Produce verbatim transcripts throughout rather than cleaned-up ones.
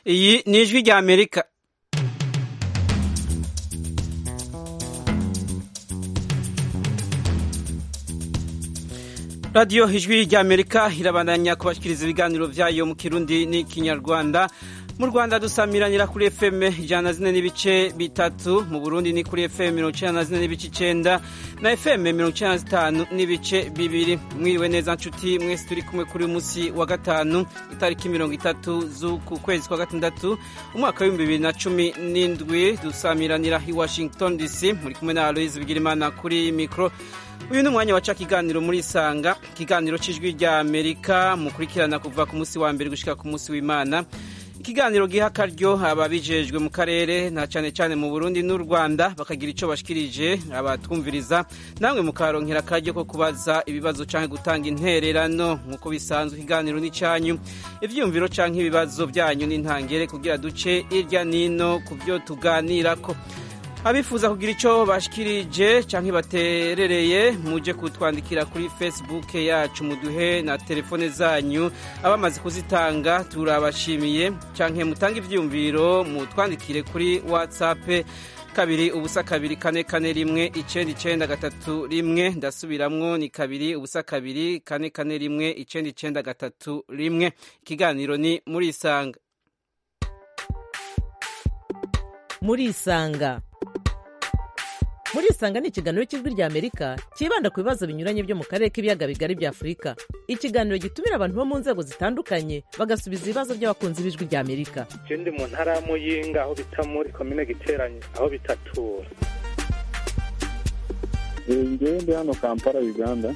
Iyi ni ijwi rya Amerika. Radio ijwi rya Amerika irabandanya kubashikiriza ibiganiro vyayo mu Kirundi n'Ikinyarwanda. Mu Rwanda dusamiranira kuri F M ijana na zine n'ibice bitatu, mu Burundi ni kuri F M mirongo icenda na zine n'ibice icenda na F M mirongo icenda na zitanu n'ibice bibiri. Mwiriwe neza nshuti mwese turi kumwe kuri musi wa gatanu itariki mirongo itatu z'uku kwezi kwa gatandatu umwaka w'ibihumbi bibiri na cumi n'indwi. Dusamiranira i Washington D C, muri kumwe na Aloise Bigirimana kuri mikro. Uyu ni umwanya waca kiganiro muri Sanga, kiganiro c'ijwi rya Amerika mukurikirana kuva ku musi wa mbere gushika ku musi w'Imana. Ikiganiro giha akaryo ababijejwe mu karere na cane cane mu Burundi n'u Rwanda bakagira ico bashikirije abatwumviriza, namwe mukaronkera akaryo ko kubaza ibibazo canke gutanga intererano. Nkuko bisanzwe ikiganiro ni canyu, ivyumviro canke ibibazo byanyu n'intangere kugira duce irya nino kuvyo tuganirako. Abifuza kugira ico bashikirije canke baterereye muje kutwandikira kuri Facebook yacu muduhe na telefone zanyu, abamaze kuzitanga turabashimiye, canke mutanga ivyumviro mutwandikire kuri WhatsApp kabiri ubusa kabiri kane kane rimwe icenda icenda gatatu rimwe. Ndasubiramwo ni kabiri ubusa kabiri kane kane rimwe icenda icenda gatatu rimwe. Ikiganiro ni muri Isanga. Muri Isanga. Muri Isanga ni ikiganiro cy'ijwi rya Amerika kibanda ku bibazo binyuranye byo mu karere k'ibiyaga bigari bya Afurika. Ikiganiro gitumira abantu bo mu nzego zitandukanye bagasubiza ibibazo by'abakunzi b'ijwi rya Amerika. Je ndi mu ntara ya Muyinga aho bita muri commune Giteranye aho bitatura. Ngewe ndi hano Kampala Uganda.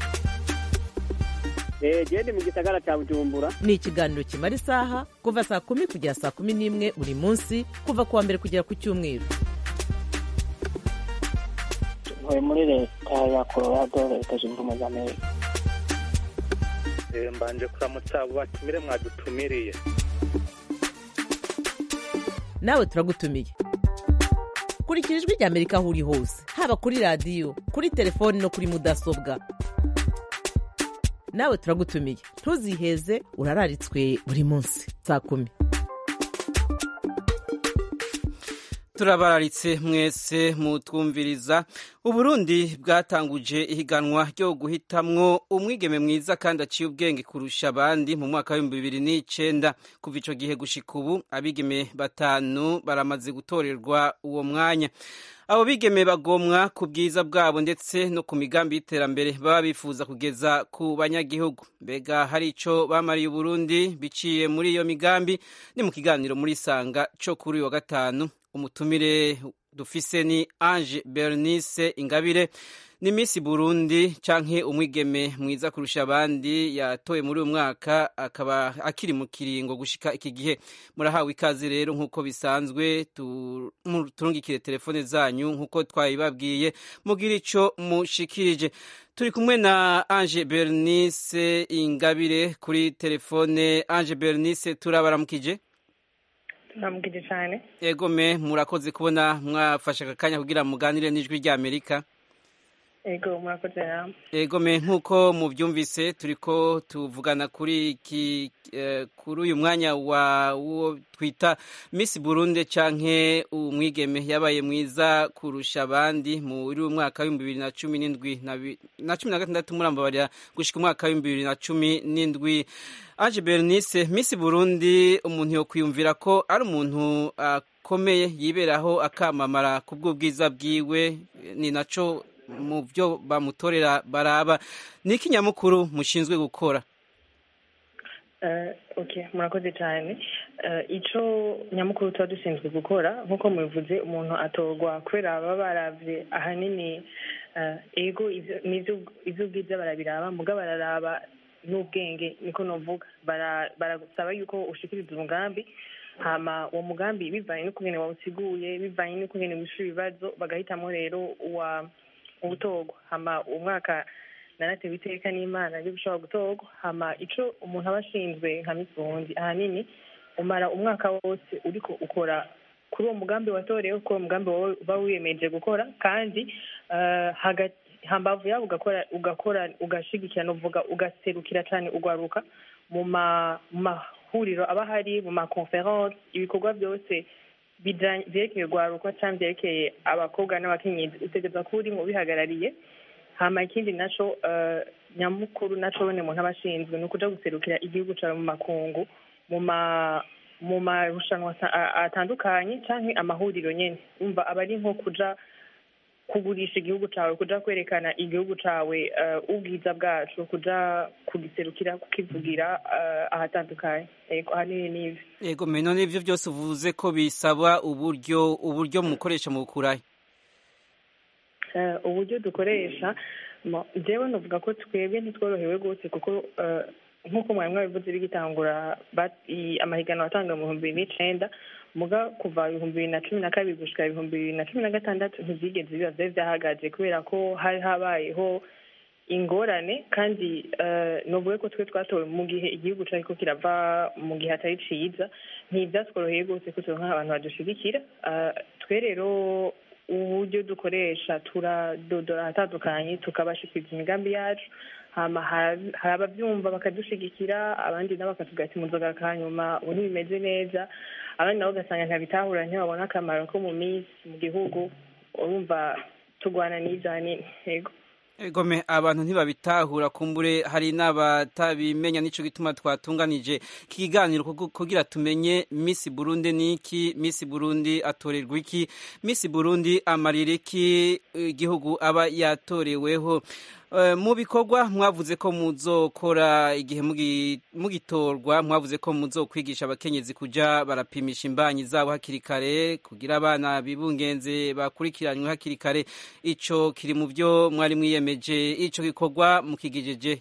Eh je ndi mu gisagara cya Bujumbura. Ni ikiganiro kimara isaha kuva saa kumi kugera saa kumi n'imwe buri munsi kuva kuwa mbere kugera ku Cyumweru. Ntuye muri leta ya Colorado, leta zunze ubumwe za Amerika. Eh mbanje kuramutsa batumire mwadutumiriye. Nawe turagutumiye. Kurikira ijwi rya Amerika aho uri hose, haba kuri radio, kuri telefone no kuri mudasobwa. Nawe turagutumiye. Ntuziheze, urararitswe buri munsi saa kumi. Turabararitse mwese mutwumviriza. Uburundi bwatanguje ihiganwa ryo guhitamwo umwigeme mwiza kandi aciye ubwenge kurusha abandi mu mwaka wa bibiri n'icenda. Kuva ico gihe gushika ubu abigeme batanu baramaze gutorerwa uwo mwanya. Abo bigeme bagomwa ku bwiza bwabo ndetse no ku migambi y'iterambere baba bifuza kugeza ku banyagihugu. Mbega hari ico bamariye Uburundi biciye muri iyo migambi? Ni mu kiganiro muri Sanga co kuri wa gatanu. Umutumire dufise ni Ange Bernice Ingabire, ni Miss Burundi canke umwigeme mwiza kurusha abandi yatoye muri uyu mwaka, akaba akiri mu kiringo gushika iki gihe. Murahawe ikaze rero nkuko bisanzwe, turungikire telefone zanyu nkuko twayibabwiye mugira ico mushikirije. Turi kumwe na Ange Bernice Ingabire kuri telefone. Ange Bernice, turabaramukije. Namugije cyane. Ego me murakoze kubona mwafashe akanya kugira muganire n'ijwi rya Amerika. Ego murakoze namwe. Ego me nkuko muvyumvise turiko tuvugana kuri iki eh, kuri uyu mwanya wa uwo twita Miss Burundi canke umwigeme yabaye mwiza kurusha abandi muri uyu mwaka wa bibiri na cumi n'indwi na cumi na gatandatu murambabarira gushika umwaka wa bibiri na cumi n'indwi. Ange Bernice, Miss Burundi umuntu yo kwiyumvira ko ari umuntu akomeye uh, yiberaho akamamara kubw'ubwiza bwiwe, ni naco mu byo bamutorera baraba. Niki nyamukuru mushinzwe gukora? Uh, okay, murakoze cyane. Uh, ico nyamukuru tuba dushinzwe gukora nkuko mubivuze, umuntu atorwa kubera baba baravye ahanini uh, ego ivy'ubwiza barabiraba, muga bararaba n'ubwenge, niko novuga. Baragusaba yuko ushikiriza umugambi, hama uwo mugambi bivanye n'ukungene wawusiguye, bivanye n'ukungene wishura ibibazo, bagahitamo rero uwa ubutorwa. Hama umwaka naratewe iteka n'Imana ryo gushobora gutorwa. Hama ico umuntu aba ashinzwe nka Miss Burundi ahanini umara umwaka wose uriko ukora kuri uwo mugambi watorewe, ko umugambi uba wiyemeje gukora, kandi uh, hagati hambavu yabo ugakora ugakora ugashigikira no vuga ugaserukira cyane ugwaruka mu ma mahuriro aba ahari mu makonferense ibikorwa byose byerekeye urwaruka cyangwa byerekeye abakobwa n'abakenyezi utegereza kuba uri mu bihagarariye hama ikindi naco nyamukuru naco bone mu ntabashinzwe ni ukuja guserukira igihugu cyawe mu makungu mu ma mu marushanwa atandukanye canke amahuriro nyene umva aba ari nko kuja kugurisha igihugu cyawe kuja kwerekana igihugu cyawe ubwiza bwacu kuja kugiserukira kukivugira ahatandukanye yego ahanini n'ivyo yego me none ivyo byose uvuze ko bisaba uburyo uburyo mukoresha mu gukurayo uburyo dukoresha jewe novuga ko twebwe ntitworohewe rwose kuko nk'uko mwari mwabivuze bigitangura amahiganwa atanga mu bihumbi bibiri n'icenda muga kuva ibihumbi bibiri na cumi na kabiri gushika ibihumbi bibiri na cumi na gatandatu ntivyigeze biba vyari vyahagaje kubera ko hari habayeho ingorane kandi novuge ko twe twatowe mu gihe igihugu cariko kirava mu gihe atari ciza ntivyatworoheye rwose ko turonka abantu badushigikira twe rero uburyo dukoresha turadodora ahatandukanye tukabashikiriza imigambi yacu hama hari abavyumva bakadushigikira abandi nabo bakatuga ati muzoga kanyuma ubu ntibimeze neza abandi nabo ugasanga ntabitahura ntibabona akamaro ko mu minsi mu gihugu urumva tugwana n'ivyo hanini yego Egome abantu ntibabitahura kumbure hari n'abatabimenya nico gituma twatunganije kiganiro kugira tumenye Miss Burundi niki Miss Burundi atorerwa iki Miss Burundi amaririki igihugu aba yatoreweho mu bikorwa mwavuze ko muzokora igihe mugitorwa mwavuze ko muzokwigisha abakenyezi kuja barapimisha imbanyi zabo hakiri kare kugira abana bibungenze bakurikiranywe hakiri kare ico kiri mu byo mwari mwiyemeje ico gikorwa mukigijeje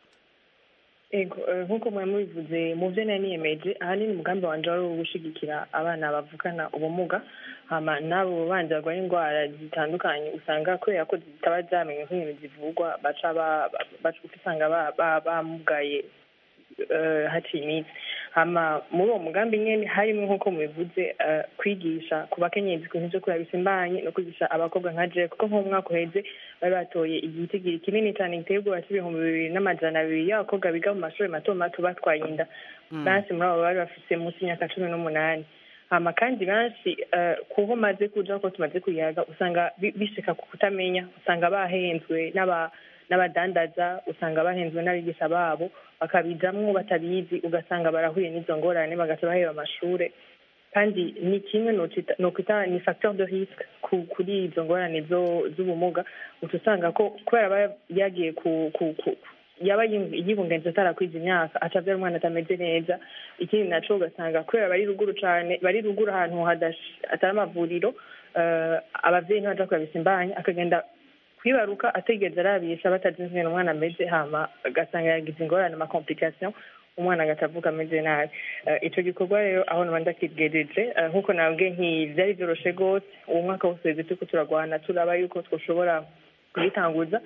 ego nkuko mwari mubivuze mu byo nari niyemeje ahanini umugambi wanje wari ugushigikira abana bavukana ubumuga hama nabo banje barwaye indwara zitandukanye usanga kubera ko zitaba zamenye nk'ibintu zivugwa baca baca usanga bamugaye haciye iminsi hama muri uwo mugambi nyene harimo nk'uko mubivuze kwigisha ku bakenyezi ku bintu vyo kurabisa imbanyi no kwigisha abakobwa nka je kuko nk'umwaka uheze bari batoye igitigiri kinini cyane giteye ubwoba c'ibihumbi bibiri n'amajana abiri y'abakobwa biga mu mashuri mato mato batwaye inda benshi muri abo bari bafise munsi y'imyaka cumi n'umunani hama kandi benshi kuho maze kuja ko tumaze kuyaga usanga bishika ku kutamenya usanga bahenzwe n'aba n'abadandaza usanga bahenzwe n'abigisha babo bakabijamwo batabizi ugasanga barahuye n'izo ngorane bagaca baheba amashure kandi ni kimwe no kwita ni facteur de risque kuri izo ngorane z'ubumuga utusanga ko kubera yagiye ku yaba yibungenze atarakwiza imyaka atavyara umwana atameze neza ikindi naco ugasanga kubera bari ruguru cane bari ruguru ahantu atari amavuriro abavyeyi ntibaja kurabisa imbanyi akagenda kwibaruka ategeza arabisha batazinzwe n'umwana ameze hama agasanga yagize ingorane ama complication umwana agatavuka ameze nabi ico gikorwa rero aho nabanda kigejeje nkuko nabwe ntivyari vyoroshe gose uwo mwaka wose turiko turagwana turaba yuko twoshobora kubitanguza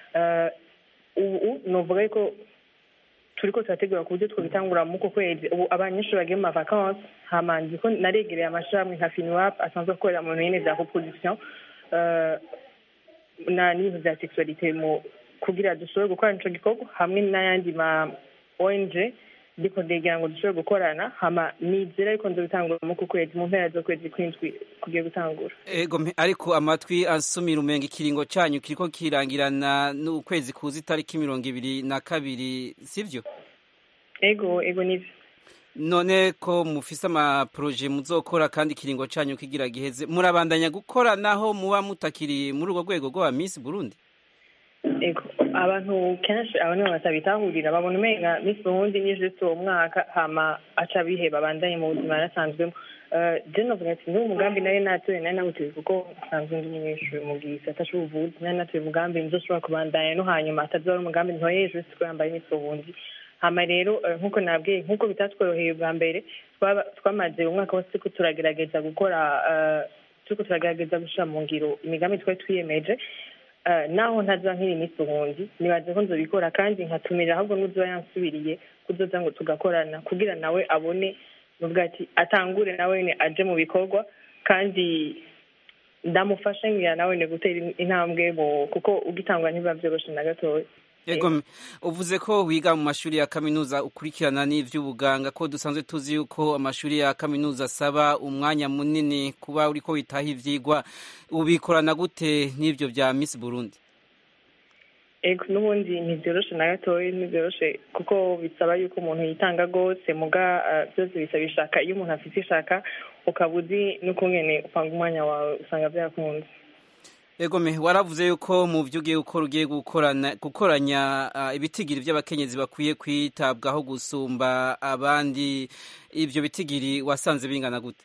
ubu novuga yuko turiko turategura ku buryo twobitangura muko kwezi ubu abanyeshuri bagiye mu mavakansi hama ndiko naregereye amashirahamwe nka FINWAP asanzwe akorera mu bintu nyene vya reproduction na n'ibintu vya sexualité mu kugira dushobore gukora ico gikorwa hamwe n'ayandi ma O N G ndiko ndegira ngo dushobore gukorana hama nizera yuko nzobitangura mu kwezi mu mpera z'ukwezi kw'indwi kugiye gutangura ego ariko amatwi ansumira umenga ikiringo canyu kiriko kirangirana n'ukwezi kuza itariki mirongo ibiri na kabiri sivyo ego ego nivyo none ko mufise ama projet muzokora kandi ikiringo canyu kigira giheze murabandanya gukora naho muba mutakiri muri urwo rwego rwa Miss Burundi ego abantu kenshi abantu batabitahurira babona umenga Miss Burundi ni juste uwo mwaka hama aca biheba bandanye mu buzima nasanzwemo je novuga ati ni umugambi nayo natoye nayo nawutuye kuko nsanzwe ndi umunyeshuri mu gisata c'ubuvuzi nayo natoye umugambi nzoshobora kubandanya no hanyuma atazora umugambi ntoye juste ko yambaye Miss Burundi hama rero nkuko nabwiye nkuko bitatworoheye bwa mbere twamaze umwaka wose ko turagerageza gukora turiko turagerageza gushira mu ngiro imigambi twari twiyemeje naho ntaza nkiri Miss Burundi nibaze ko nzobikora kandi nkatumira ahubwo n'uzoba yansubiriye kuzoza ngo tugakorana kugira nawe abone nuvuga ati atangure nawe ne aje mu bikorwa kandi ndamufashe ngira nawe ne gutera intambwe kuko ugitangwa ntiba vyoroshe na gatoya Ego uvuze ko wiga mu mashuri ya kaminuza ukurikirana n'ivy'ubuganga ko dusanzwe tuzi yuko amashuri ya kaminuza asaba umwanya munini kuba uriko witaha ivyigwa ubikorana gute n'ivyo vya Miss Burundi? Ego n'ubundi ntivyoroshe na gatoyi ntivyoroshe kuko bisaba yuko umuntu yitanga gose muga byose bisaba ishaka iyo umuntu afite ishaka ukabuzi n'ukungene upanga umwanya wawe usanga vyakunze. Ego me waravuze yuko mu byo ugiye gukora ugiye gukorana gukoranya uh, ibitigiri by'abakenyezi bakwiye kwitabwaho gusumba abandi ivyo bitigiri wasanze bingana gute?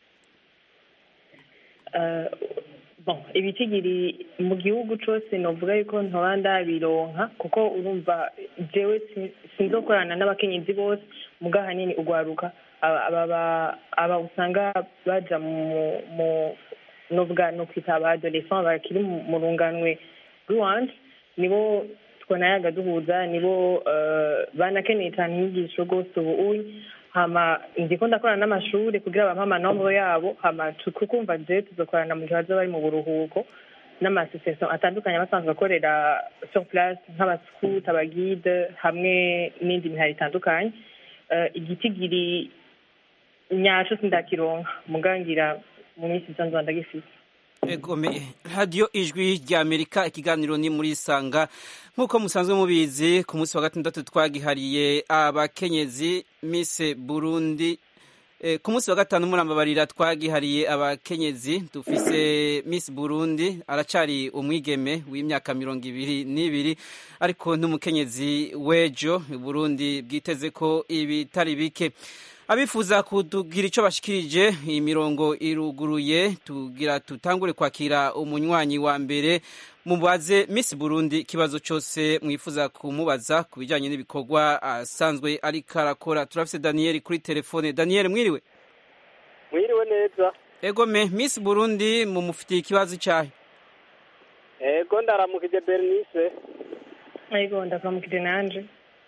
Uh, bon ibitigiri mu gihugu cose novuga yuko ntobanda bironka kuko urumva jewe sinzokorana n'abakenyezi bose muga hanini ugwaruka aba aba usanga baja mu mu novuga no kwita abadolescent bakiri mu runganwe rw'iwanje nibo twonayaga duhuza nibo banakeneye cyane inyigisho rwose ubu uyi hama ndiko ndakorana n'amashuri kugira bampa amanomero yabo hama tukumva je tuzokorana mu gihe baza bari mu buruhuko n'amasosiyasiyo atandukanye basanzwe bakorera sur place nk'abascout abagide hamwe n'indi mihari itandukanye igitigiri nyaco sindakironka mugangira mu minsi isanzwe ndagifite. Ego me radio ijwi rya Amerika ikiganiro ni muri sanga nkuko musanzwe mubizi ku munsi wa gatandatu twagihariye abakenyezi Miss Burundi e, ku munsi wa gatanu murambabarira twagihariye abakenyezi dufise Miss Burundi aracari umwigeme w'imyaka mirongo ibiri n'ibiri ariko n'umukenyezi wejo Burundi bwiteze ko ibitari bike. Abifuza kutugira ico bashikirije imirongo iruguruye tugira tutangure kwakira umunywanyi wa mbere mubaze Miss Burundi kibazo cyose mwifuza kumubaza kubijanye n'ibikorwa asanzwe ari karakora. Turafise Daniel kuri telefone. Daniel mwiriwe? Mwiriwe neza. Ego me Miss Burundi mumufitiye ikibazo cyahe? Ego ndaramukije Bernice. Ego ndakamukije nanje.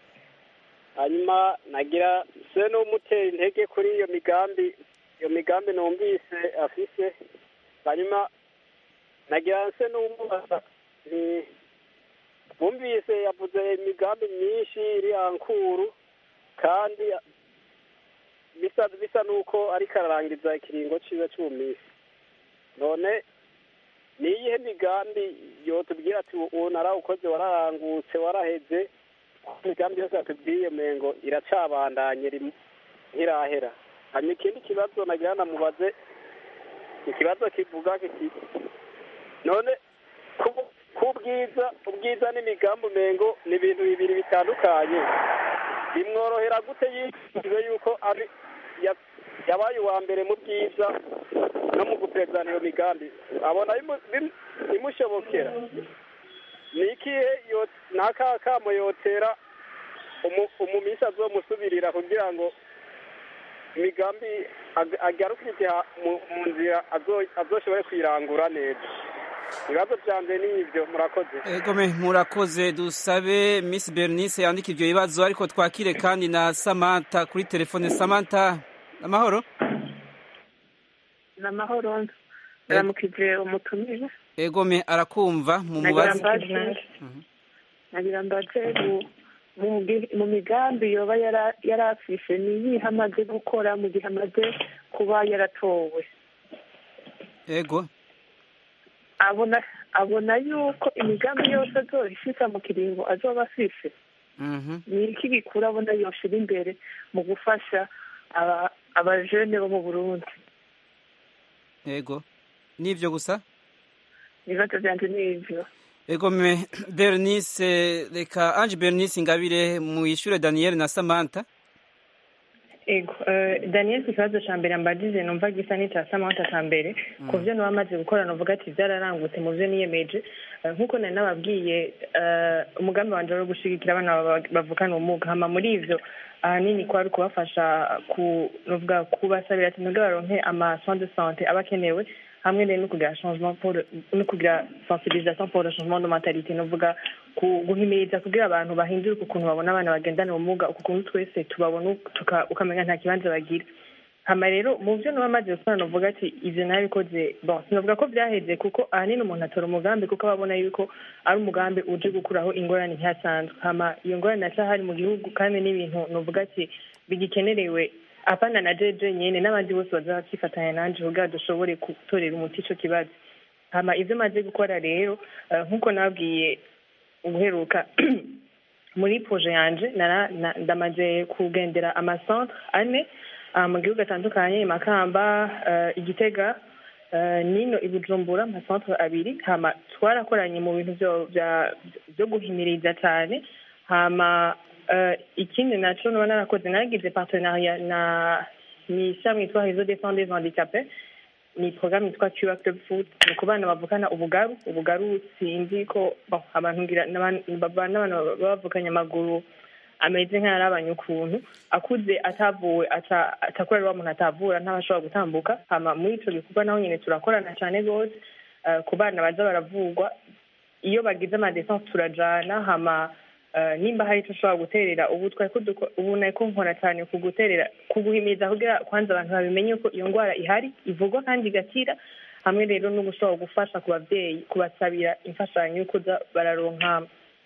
Hanyuma nagira se n'umutera intege kuri iyo migambi iyo migambi numvise afise hanyuma nagira se n'umubaza ni bumvise yavuze imigambi myinshi iri ankuru kandi bisa bisa nuko ari kararangiza ikiringo ciza cy'umisi none niyihe migambi yotubwira ati uwo narawukoze wararangutse waraheze imigambi yose atubwiye mengo iracabandanye ntirahera. Hanyuma ikindi kibazo nagira namubaze ikibazo kivuga kiti none kubwiza ubwiza n'imigambi mengo ni ibintu bibiri bitandukanye bimworohera gute yiteze yuko ari yabaye uwa mbere mu bwiza no mu guperezana iyo migambi abona imushobokera nikihe naka kamo yotera umumisi azomusubirira kugira ngo imigambi agarukije mu nzira azoshobore kwirangura neza. Ibibazo byanje ni ibyo murakoze. Ego me murakoze dusabe Miss Bernice yandika ibyo bibazo ariko twakire kandi na Samantha kuri telefone. Samantha amahoro? Namahoro. Baramukije umutumire. Ego me arakumva mu mubazi. Nagira mbaje mu migambi yoba yarafishe niyihe amaze gukora mu gihe amaze kuba yaratowe. Ego. Abona abona yuko imigambi yose azoyishika mu kiringo azoba afishe. Mhm. Ni iki gikura abona yoshira imbere mu gufasha aba abajene bo mu Burundi. Ego. Nivyo gusa? Ibibazo byanje nivyo. Ego me Bernice reka Ange Bernice Ingabire mu ishure Daniel na Samantha. Ego uh, Daniel kibazo ca mbere ambajije numva gisa n'icya Samantha ca mbere mm. ku byo nabamaze gukora novuga ati byararangutse mu byo niyemeje nkuko uh, nari nababwiye uh, umugambi wanje wo gushigikira abana bavukana ubumuga hama muri ivyo ahanini kwari kubafasha ku novuga kubasabira ati nubwo baronke ama soins de santé abakenewe hamwe no kugira changement pour no kugira sensibilisation pour le changement de mentalité novuga guhimiriza kugira abantu bahindura ukuntu babona abana bagendana ubumuga ukuntu twese tubabona ukamenya nta kibanza bagira hama rero mu byo nuba amaze gukora novuga ati ivyo nabikoze bon sinovuga ko vyaheze kuko ahanini umuntu atora umugambi kuko babona yuko ari umugambi uje gukuraho ingorane ntihasanzwe hama iyo ngorane nacahari mu gihugu kandi n'ibintu novuga ati bigikenerewe apana na jeje nyene n'abandi bose baza bakifatanya nanje kugira dushobore gutorera umuti ico kibazo hama ivyo maze gukora rero uh, nkuko nabwiye uguheruka muri proje yanje nara na, ndamaze kugendera amacentre ane uh, mu gihugu atandukanye Makamba uh, Igitega uh, nino ibujumbura amacentre abiri hama twarakoranye mu bintu byo byo guhimiriza cyane hama uh, ikindi naco no narakoze nagize partenariat na ni samwe twa réseau défense des handicapés ni programme yitwa Cure Club Food ni ku bana bavukana ubugaru ubugaru sinzi ko abantu ngira n'abantu bavukanye amaguru ameze nk'arabanye ukuntu akuze atavuwe atakorera wa muntu atavura ntabashobora gutambuka hama muri ico gikorwa naho nyene turakorana cyane gose ku bana baza baravugwa iyo bagize ama défense turajana hama Uh, nimba hari icyo ushobora guterera ubu twari ubu nako nkora cyane kuguterera kuguhimiriza kugira kwanza abantu babimenye ko iyo ndwara ihari ivugwa kandi igakira hamwe rero no gushobora gufasha ku bavyeyi kubasabira imfashanyo yuko bararonka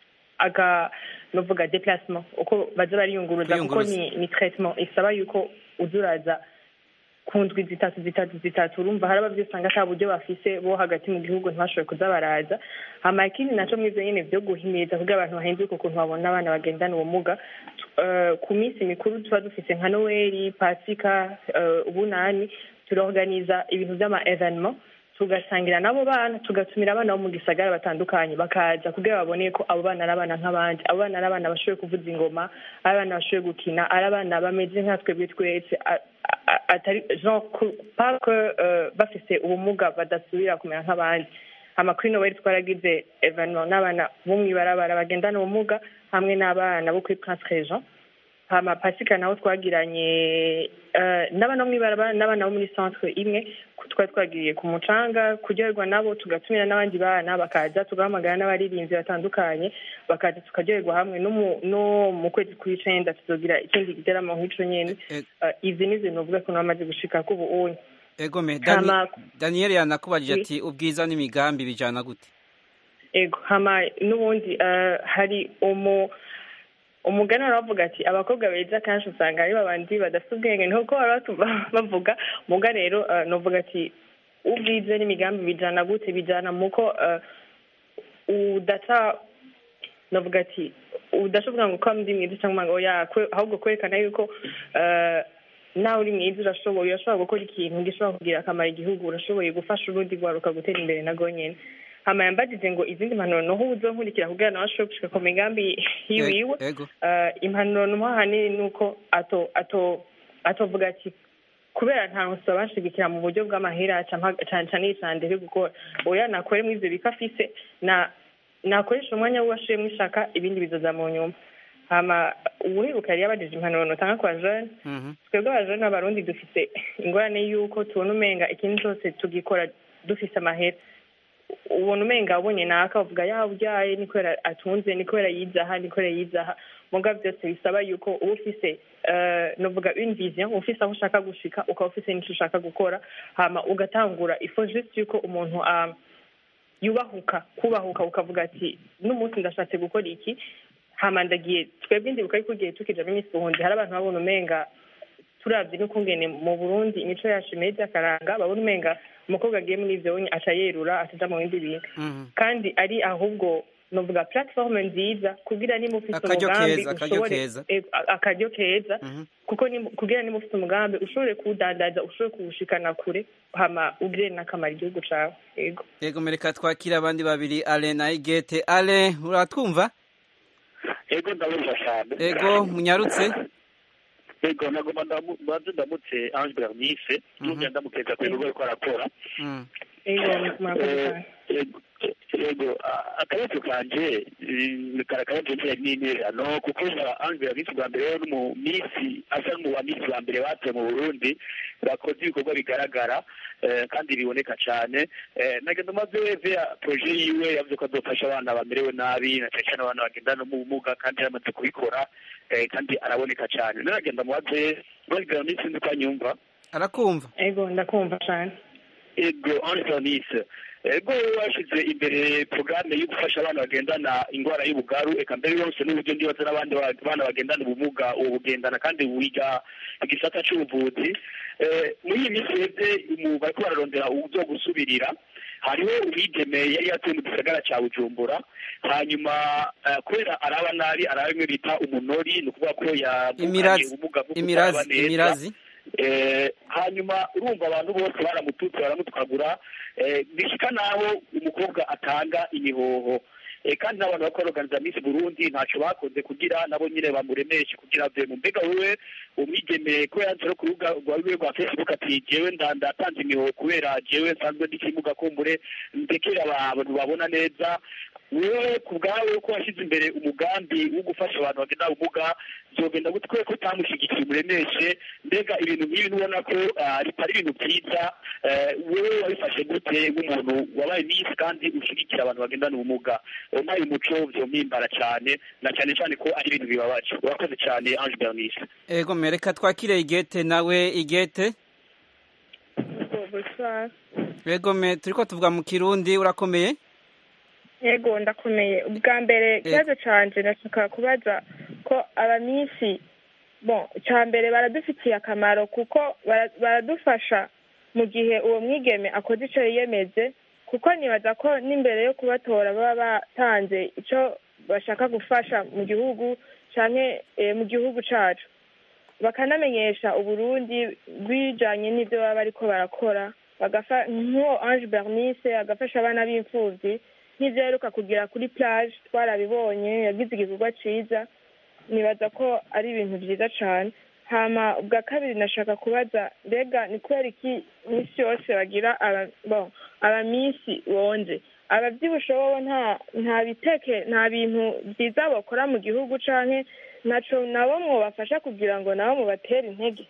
aga novuga déplacement uko baza bariyunguruza kuko ni ni traitement isaba yuko uzuraza kundwi zitatu zitatu zitatu urumva hari abavyo usanga ata buryo bafise bo hagati mu gihugu ntibashoboye kuza baraza hama ikindi naco mwivyo nyene vyo guhimiriza kugira abantu bahinduke ukuntu babona abana bagendana ubumuga uh, ku minsi mikuru tuba dufise nka Noeli Pasika uh, ubunani turorganiza ibintu vy'ama evenement tugasangira nabo bana tugatumira abana bo mu gisagara batandukanye bakaza kugira babone ko abo bana arabana nk'abandi abo bana arabana bashoboye kuvuza ingoma abana bashoboye gukina arabana bameze nkatwe bitwetse atari genre pas que uh, bafise ubumuga badasubira kumera nk'abandi amakuru no wari twaragize evenement n'abana bo mwibarabara bagendana ubumuga hamwe n'abana bo kuri Prince Regent hama Pasika naho twagiranye uh, n'abana bo mwibarabara n'abana bo muri centre imwe twari twagiriye ku mucanga kuryoherwa nabo tugatumira n'abandi bana bakaza tugahamagara n'abaririnzi batandukanye bakaza tukaryoherwa hamwe no mu no mu kwezi kw'icenda tuzogira ikindi gitaramo nk'ico nyene izi nizo novuga ko namaze gushika ku ubu ego me Daniel yanakubajije ati ubwiza n'imigambi bijana gute ego hama n'ubundi uh, hari umu umugani aravuga ati abakobwa beza kanshi usanga ari babandi badafite ubwenge nko ko bavuga muga rero uh, novuga ati ubwize n'imigambi bijana gute bijana muko uh, udata novuga ati udashobora ngo kam ndi mwiza cyangwa ngo ya ahubwo kwerekana yuko uh, nawe uri mwiza urashoboye urashobora gukora ikintu gishobora kugira akamaro igihugu urashoboye gufasha urundi rwaruka gutera imbere na gonyene hama yambajije ngo izindi mpanuro noho uzonkurikira kugira nawe ashobore gushika ku migambi yiwiwe uh, impanuro numwe hanini nuko ato ato atovuga ati kubera nta nsaba bashigikira mu buryo bw'amahera cyane cyane y'icandere gukora oya nakore mu ivyo bikafise na nakoresha umwanya w'uwashiye mwishaka ibindi bizoza mu nyuma hama ubuheruka yari yabajije impanuro notanga kwa jeune twebwe abajeune n'abarundi dufise ingorane y'uko tubona umenga ikintu cyose tugikora dufise amahera ubona umenga ubonye naka uvuga yawe ujyaye niko atunze niko yizaha niko yizaha muga byose bisaba yuko uba ufise novuga une vision ufise aho ushaka gushika ukaba ufise n'icyo ushaka gukora hama ugatangura ifo juste yuko umuntu yubahuka kubahuka ukavuga ati n'umunsi ndashatse gukora iki hama ndagiye twebwe ndibuka yuko ugiye tukija mu minsi ubundi hari abantu babona umenga turavye n'ukungene mu Burundi imico yacu imeze akaranga babona umenga umukobwa agiye muri ivyo onye aca yerura ataja mu bindi bintu kandi ari ahubwo novuga platform nziza kugira ni mufite umugambi ushobore akaryo keza kuko ni kugira ni mufite umugambi ushobore kudandaza ushobore kuwushikana kure hama ugire n'akamaro igihugu cawe yego yego mereka twakira abandi babiri Ale na Igete Ale uratwumva yego ndabumva cyane yego munyarutse yego nagomba ndamuze ndamutse Ange Bernice n'ubwo ndamukeza kuri rwo ko arakora yego yego akabazo kanje karakaje nini no kuko Ange Bernice bwa mbere no mu misi asa mu wa misi bwa mbere bate mu Burundi bakoze ibikorwa bigaragara kandi biboneka cyane nagenda maze weve projet yiwe yavuze ko azofasha abana bamerewe nabi na cyane abana bagendana n'ubumuga kandi yamaze kubikora kandi araboneka cyane nagenda maze Ange Bernice ndikanyumva arakumva ego ndakumva cyane ego Anselmise ego washize imbere porogaramu yo gufasha abana bagendana indwara y'ubugaru eka mbere yose n'uburyo ndibaza n'abandi bana bagendana ubumuga ubu bugendana kandi wiga igisata cy'ubuvuzi muri iyi minsi rero umuntu bariko bararondera uburyo gusubirira hariho umwigeme yari yatuye mu gisagara cya Bujumbura hanyuma kubera araba nabi araba bimwe bita umunori ni ukuvuga ko yavukanye ubumuga bwo kutaraba neza hanyuma urumva abantu bose baramututse baramutwagura bishika naho umukobwa atanga imihoho kandi n'abantu bakora organiza Burundi ntacyo bakoze kugira nabo nyine bamuremeshe kugira ave mu mbega wewe umwigeme ko yanze ku rubuga rwawe rwa Facebook ati jewe ndandatanze imihoho kubera jewe nsanzwe ndikimuga kumbure ndekera abantu babona neza wewe ku bwawe ko washize imbere umugambi wo gufasha abantu bagenda ubumuga zogenda gutwe ko tamushigikiye umuremeshe mbega ibintu nk'ibi ubona ko ari ibintu byiza wewe wabifashe gute nk'umuntu wabaye nisi kandi ushigikira abantu bagendana ubumuga umpaye umuco byo mpimbara cyane na cyane cyane ko ari ibintu bibabaje urakoze cyane Ange Bernice ego mereka twakire Igete nawe Igete ego me turiko tuvuga mu Kirundi urakomeye yego ndakomeye ubwa mbere kibazo canje nashaka kubaza ko abamisi bon cyambere baradufitiye akamaro kuko baradufasha mu gihe uwo mwigeme akoze ico yiyemeze kuko nibaza ko n'imbere yo kubatora baba batanze ico bashaka gufasha mu gihugu canke mu gihugu cacu bakanamenyesha Uburundi bwijanye n'ivyo baba bariko barakora bagafa nko Ange Bernice agafasha abana b'imfuvyi nk'ivyaheruka kugira kuri plage twarabibonye yagize igikorwa ciza nibaza ko ari ibintu vyiza cane hama ubwa kabiri nashaka kubaza mbega ni kubera iki misi yose bagira bon abamisi bonje abavyibushe bobo nta nta biteke nta bintu vyiza bakora mu gihugu canke naco nabo mwobafasha kugira ngo nabo mubatere intege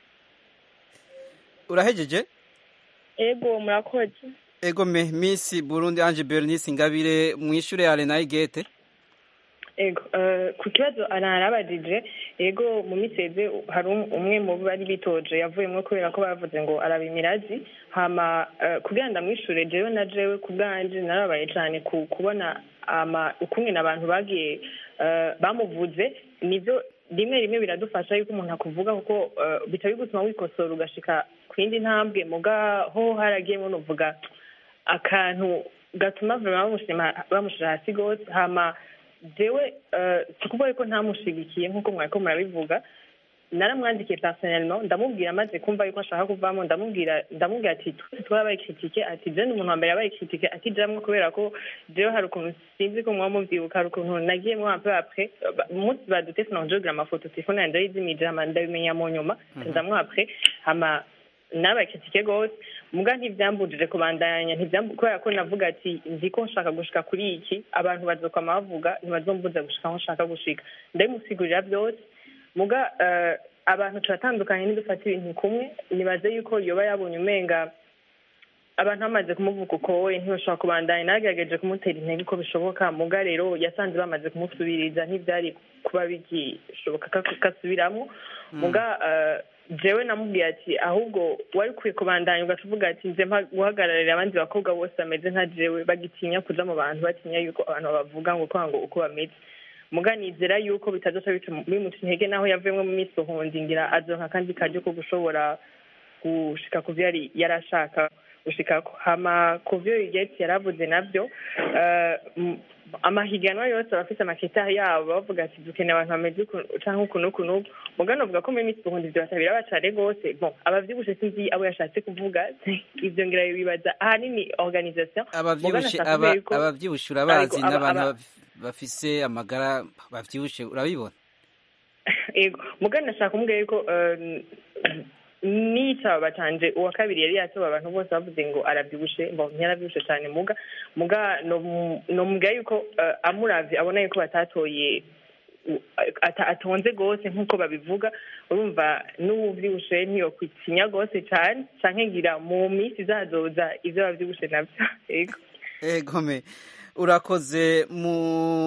urahejeje ego murakoze ego me Miss Burundi Ange Bernice Ingabire mwishure yale na Igete ego ku kibazo ararabajije ego mu miseze hari umwe mu bari bitoje yavuyemo kubera ko bavuze ngo arabimirazi hama kugira ndamwishure jewe na jewe kubwanje narabaye cyane kubona ama ukumwe n'abantu bagiye bamuvuze nivyo rimwe rimwe biradufasha yuko umuntu akuvuga kuko bitari gutuma wikosora ugashika kwindi ntambwe muga ho haragiyemo nuvuga akantu gatuma bamushima bamushira hasi gose hama jewe tukuvuga ko ntamushigikiye nkuko mwariko murabivuga naramwandikiye personnellement ndamubwira maze kumva yuko ashaka kuvamo ndamubwira ndamubwira ati twabaye critique ati je n'umuntu wa mbere yabaye critique ati jamwe kubera ko jewe hari ukuntu sinzi ko mwamuvyibuka hari ukuntu nagiye mu peu après umunsi badutse sinonjogra amafoto telefone yanjye yizimije hama ndabimenya mu nyuma ndamwa après hama nabaye critique gose muga ntivyambujije kubandanya ntivyambu kubera ko navuga ati nzi ko nshaka gushika kuri iki abantu bazokama bavuga ntibazombuza gushika aho nshaka gushika ndamusigurira byose muga abantu turatandukanye n'idufata ibintu kumwe nibaze yuko yoba yabonye umenga abantu bamaze kumuvuga uko we ntibashobora kubandanya nagerageje kumutera intege uko bishoboka muga rero yasanze bamaze kumusubiriza ntivyari kuba bigishoboka kasubiramo muga jewe namubwiye ati ahubwo wari ukwiye kubandanya ugacuvuga ati nze guhagararira abandi bakobwa bose bameze nka jewe bagitinya kuja mu bantu batinya yuko abantu babavuga ngo kwango uko bameze muganizera yuko bitazoca bica bimuca intege naho yavuyemo mu misohondi ngira azonka kandi karyo ko gushobora gushika ku vyo yari yarashaka gushika hama ku vyo Igete yaravuze navyo amahiganwa yose abafite amakita yabo bavuga ati dukeneye abantu bameze canke ukuntu ukuntu mugano avuga ko mu misohondi vyo batabira bacare gose bon abavyibushe sinzi abo yashatse kuvuga ivyo ngira bibaza ahanini organisation abavyibushe abavyibushe urabazi n'abantu bafise amagara bavyibushe urabibona ego mugana nashaka kumubwira yuko nita batanje uwa kabiri yari yatoba abantu bose bavuze ngo aravyibushe ngo ntiyaravyibushe cyane muga muga no no muga yuko amuravye abona yuko batatoye atonze gose nkuko babivuga urumva n'uvyibushe niyo kwitinya gose cyane canke ngira mu misi zazoza ivyo bavyibushe navyo ego ego me urakoze mu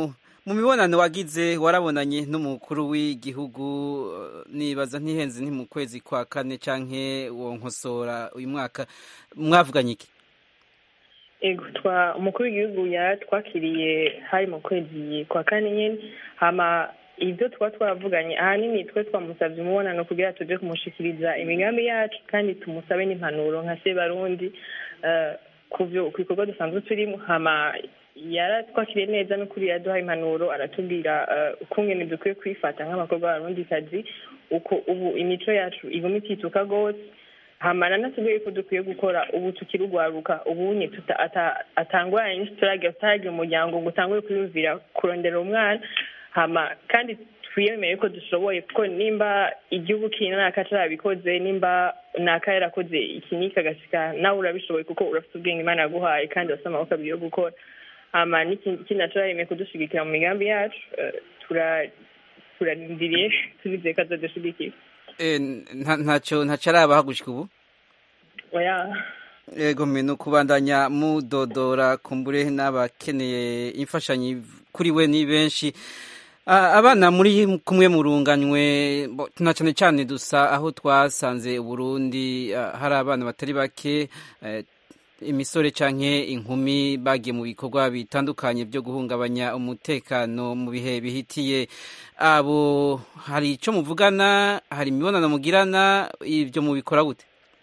mu mibonano wagize warabonanye n'umukuru w'igihugu nibaza ntihenze nti mu kwezi kwa kane canke uwo nkosora uyu mwaka mwavuganye iki? Ego twa umukuru w'igihugu yaratwakiriye hari mu kwezi kwa kane nyene, hama ibyo twa twaravuganye ahanini twe twamusabye umubonano kugira tuje kumushikiriza imigambi yacu kandi tumusabe n'impanuro nka se Barundi kuvyo kubikorwa dusanzwe turimo. Hama yaratwakiriye neza n'ukuri yaduha impanuro aratubwira ukungene dukwiye kwifata nk'abakobwa b'Abarundikazi, uko ubu imico yacu iguma itituka gose. Hama nanatubwiye ko dukwiye gukora ubu tukirugwaruka ubunye atangwaye n'isitaraga utaragira umuryango ngo utangure kwiyumvira kurondera umwana. Hama kandi twiyemeye ko dushoboye kuko nimba igihugu kinaka carabikoze, nimba naka yarakoze ikinika gasika nawe urabishoboye kuko urafite ubwenge Imana yaguhaye kandi urafite amaboko abiri yo gukora. Hama n'ikindi nacarayemeye kudushigikira mu migambi yacu, turarindiriye turizeye ko azodushigikira. ntacyo ntacaraba gushika ubu? Oya. Ego meno kubandanya mudodora kumbure n'abakeneye imfashanyo kuri we ni benshi. Abana muri kumwe murunganywe na cyane cyane dusa aho twasanze Burundi hari abana batari bake, imisore canke inkumi bagiye mu bikorwa bitandukanye byo guhungabanya umutekano mu bihe bihitiye. Abo hari ico muvugana, hari imibonano mugirana, ibyo mubikora gute?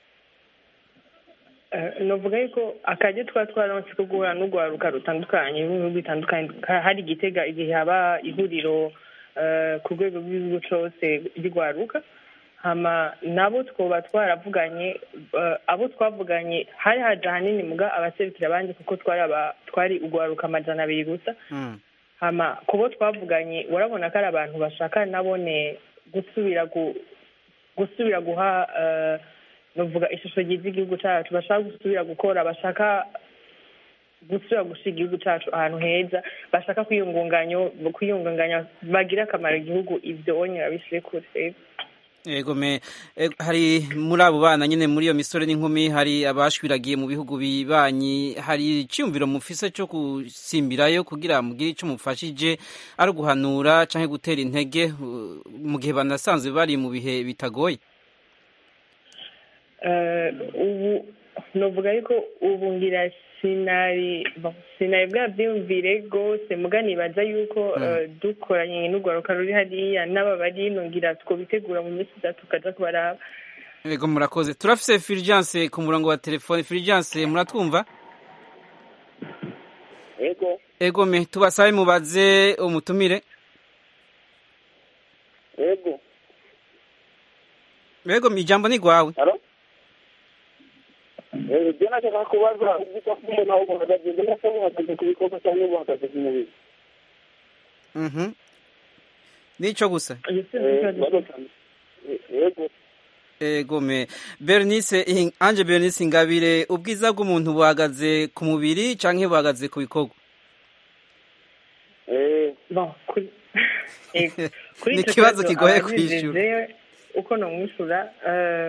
Novuga yuko akaje twa twaronse ko guhura n'ugwaruka rutandukanye mu bitandukanye, hari Gitega igihe haba ihuriro ku rwego rw'igihugu cose ry'ugwaruka. Hama nabo twoba twaravuganye, abo twavuganye hari haje hanini muga abaserukira abandi kuko twari twari ugwaruka amajana abiri gusa. Hama kubo twavuganye urabona ko ari abantu bashaka nabone gusubira gusubira guha novuga ishusho ryiza igihugu cyacu, bashaka gusubira gukora, bashaka gusubira gushiga igihugu cyacu ahantu heza, bashaka kwiyungunganya kwiyungunganya bagira akamaro igihugu. Ibyo onyera bishire kure. Ego me hari muri abo bana nyine muri iyo misore n'inkumi hari abashwiragiye mu bihugu bibanyi, hari icyumviro mufise cyo gusimbirayo kugira mugire icyo mufashije, ari guhanura canke gutera intege mu gihe banasanzwe bari mu bihe bitagoye? Ubu novuga yuko ubu ngira sinari sinari bwabyumvire rwose muga nibaza yuko dukoranye n'ugwaruka ruri hariya n'aba bari nongira twobitegura mu minsi itatu tukaja kubaraba. Ego murakoze. Turafise Fulgence ku murongo wa telefone. Fulgence muratwumva? Ego. Ego me tubasabe mubaze umutumire. Ego. Ego mijambo ni gwawe. Alo? Eh, jana cha kubaza ubiko kumwe na uko hadaje ndio sababu hataje kubikosa cyane mu hataje kumubiri. Mhm. Nico gusa. Ego. Ego me Bernice Ange Bernice Ingabire, ubwiza bw'umuntu buhagaze ku mubiri canke buhagaze ku bikorwa? Eh, bon kuri ni kibazo kigoye kwishura. Uko no mwishura eh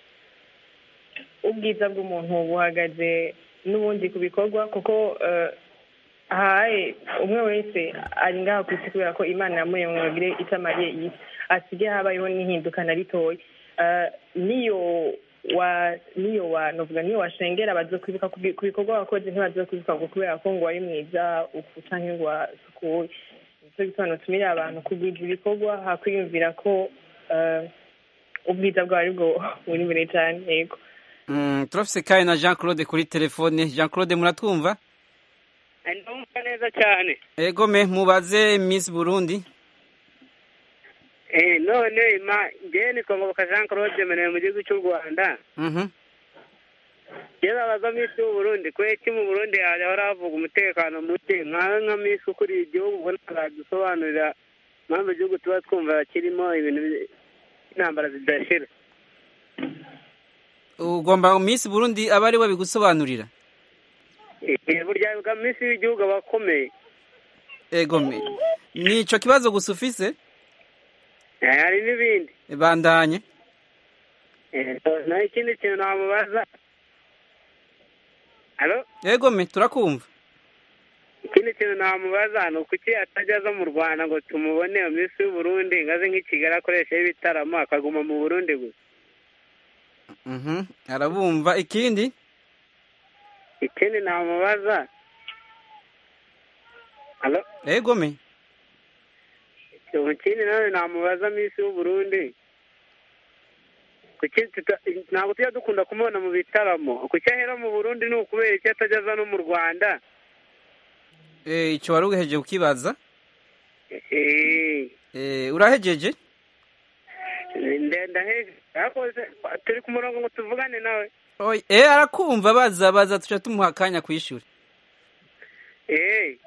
ubwiza bw'umuntu buhagaze n'ubundi ku bikorwa kuko haye umwe wese ari ngaho ku isi kubera ko Imana yamuremye itamariye iyi asige habayeho n'ihinduka na ritoyi. Niyo wa niyo wa novuga niyo washengera bazo kwibuka ku bikorwa wakoze ntibazo kwibuka ngo kubera ko ngo wari mwiza ufutanke ngo sukuye. Nicyo gitano tumira abantu kugwiza ibikorwa hakwiyumvira ko ubwiza bwari bwo buri mbere cyane. Yego. Mm, turafise kaye na Jean Claude kuri telefone. Jean Claude muratwumva? Ndumva neza cyane. Ego me mubaze Miss Burundi. Eh none ma ngene kongoka Jean Claude mene mu gihugu cy'u Rwanda. Mhm. Yera baza Miss Burundi kweki mu Burundi haravuga umutekano muke nka nka Miss kuri igihugu ubona dusobanurira mpamvu igihugu tuba twumva kirimo ibintu intambara zidashira. Ugomba Miss Burundi abari we bigusobanurira? Eh burya bwa Miss w'igihugu abakomeye. Ego me nico kibazo gusufise? Eh hari n'ibindi. Bandanye. Eh na ikindi kintu namubaza. Allo? Ego me turakumva. ikindi kintu namubaza ni kuki atajya aza mu Rwanda ngo tumubone iyo minsi y'Uburundi ngaze nk'i Kigali akoresha ibitaramo akaguma mu Burundi gusa. Mhm. Arabumva ikindi? Ikindi namubaza. Allo? Ego me. Ikindi nawe namubaza minsi y'Uburundi. Kuki ntabwo tujya dukunda kumubona mu bitaramo. Kuki ahera mu Burundi ni ukubera iki atajya aza no mu Rwanda? Eh, icyo wari ugejeje ukibaza? Eh. Eh, urahejeje? Ndenda heje. Yakoze turi ku murongo ngo tuvugane nawe. Oy, eh arakumva baza baza tuca tumuha kanya kwishura. Eh.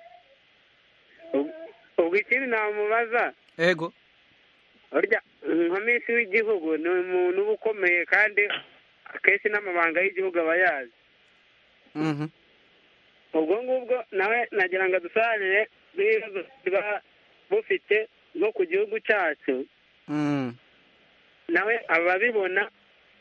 Ubwo ikindi namubaza. Ego. Orya nka minsi w'igihugu ni umuntu uba ukomeye kandi akenshi n'amabanga y'igihugu aba yazi. Mhm. Ubwo ngubwo nawe nagira ngo adusobanurire ibibazo biba bufite nko ku gihugu cyacu. Mm. Nawe ababibona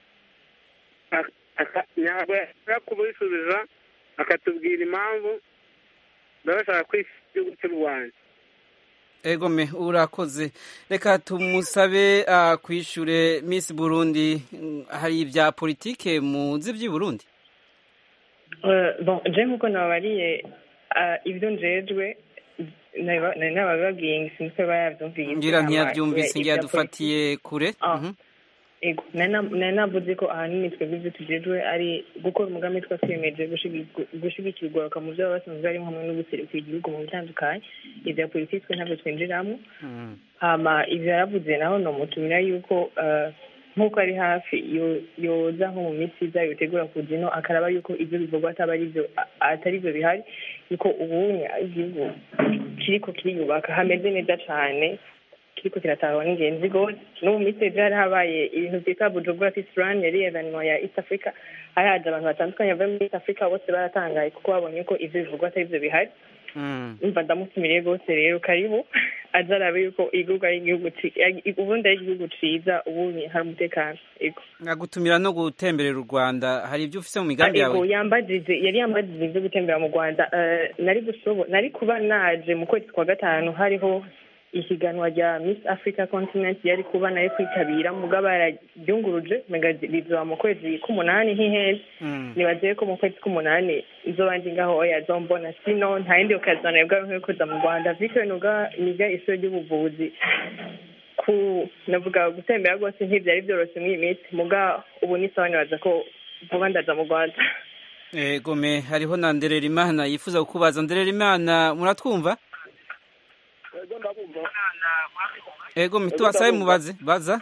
ntabwo yashobora kubisubiza akatubwira impamvu baba bashaka kwifashisha igihugu cy'u Rwanda. Ego me urakoze. Reka tumusabe uh, kwishure Miss Burundi. Hari ibya politike muzi by'i Burundi? Uh, bon, je nkuko nabariye uh, ibyo njejwe nari nabababwiye sinzi bayavyumvise. Ngira ntiyavyumvise ngira dufatiye kure. Mhm. Ego nari navuze ko ahanini twebwe ibyo tujejwe ari gukora umugambi twatwiyemeje gushigikirwa mu byo basanzwe ari hamwe no guserukira igihugu mu bitandukanye. Ibya politiki twe ntabwo twinjiramo. Hama ivyo yaravuze naho no mutumira yuko nkuko ari hafi yoza nko mu minsi iza yotegura kuja ino akaraba yuko ivyo bivugwa atari byo atari byo bihari yuko ubunye igihugu kiriko kiriyubaka hameze neza cane kiriko kiratahwa n'ingenzi gose. No mu minsi iza hari habaye ibintu byitwa Bujumbura Peace Run yari evenement ya East Africa hayaje abantu batandukanye bava muri East Africa bose baratangaye kuko babonye ko ivyo bivugwa atari byo bihari. Umva ndamutumiriye gose rero karibu aza arabe yuko igihugu ari igihugu ubundi ari igihugu ciza ubundi hari umutekano. Ego nagutumira no gutemberera u Rwanda. Hari ibyo ufise mu migambi yawe? Ego yambajije yari yambajije ibyo gutembera mu Rwanda. Nari gusobo nari kuba naje mu kwezi kwa gatanu hariho ihiganwa rya Miss Africa Continent yari kuba nayo kwitabira mugaba yararyunguruje bizoba mu kwezi k'umunani nk'iheze. Nibagiye ko mu kwezi k'umunani izobanje ngaho yazombona sino nta yindi okazana yabwa nko kuza mu Rwanda bityo nuga niga isho ry'ubuvuzi ku navuga gutembera rwose ntibyari byoroshye muri minsi muga ubu nisobanuraza ko vuba ndaza mu Rwanda. Ego me hariho na Ndererimana yifuza kukubaza. Ndererimana muratwumva? Ego ndabumva. Ego mitubasaye mubaze baza.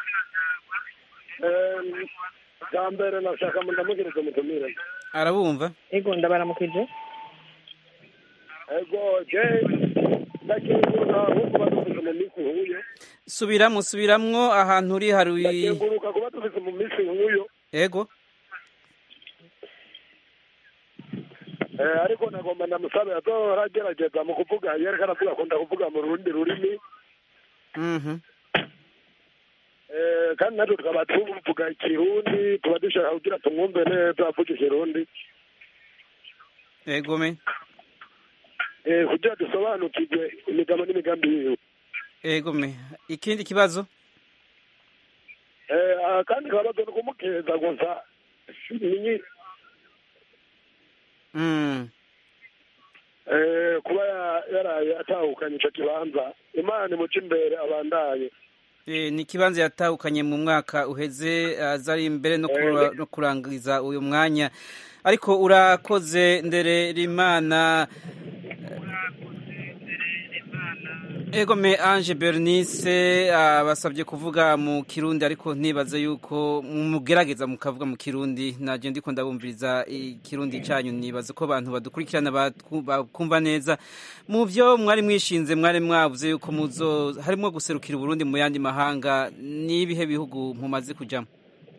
Eh Gambere nashaka ndamugirije mutumire. Arabumva? Ego ndabaramukije. Ego je ndakingura huko batufise mu misi huyo. Subira musubiramwo ahantu uri hari. Ndakinguruka kuba tufise mu misi huyo. Ego. Eh ariko nagomba ndamusabe azoragerageza mu kuvuga yari karavuga ko ndakuvuga mu rundi rurimi. Mhm. Eh kandi natwe tukaba tuvuga ikirundi tuba dushaka kugira tumwumve neza avuga ikirundi. Ego me. Eh kugira dusobanukirwe imigabo n'imigambi yiwe. Ego me. Ikindi kibazo? Eh kandi kabazo no kumukeza gusa ninyi Mm. Eh kuba yaraye atahukanye ico kibanza Imana muci imbere abandaye. Eh ni kibanza yatahukanye mu mwaka uheze azari imbere no kura, no kurangiza uyu mwanya. Ariko urakoze Ndererimana. Ego me Ange Bernice abasabye uh, kuvuga mu Kirundi ariko ntibaze yuko mugerageza mukavuga mu Kirundi. Naje ndiko ndabumviriza ikirundi cyanyu nibaze ko abantu badukurikirana bakumva neza. Mu byo mwari mwishinze mwari mwavuze yuko muzo harimo guserukira Burundi mu yandi mahanga nibihe bihugu mumaze kujamo?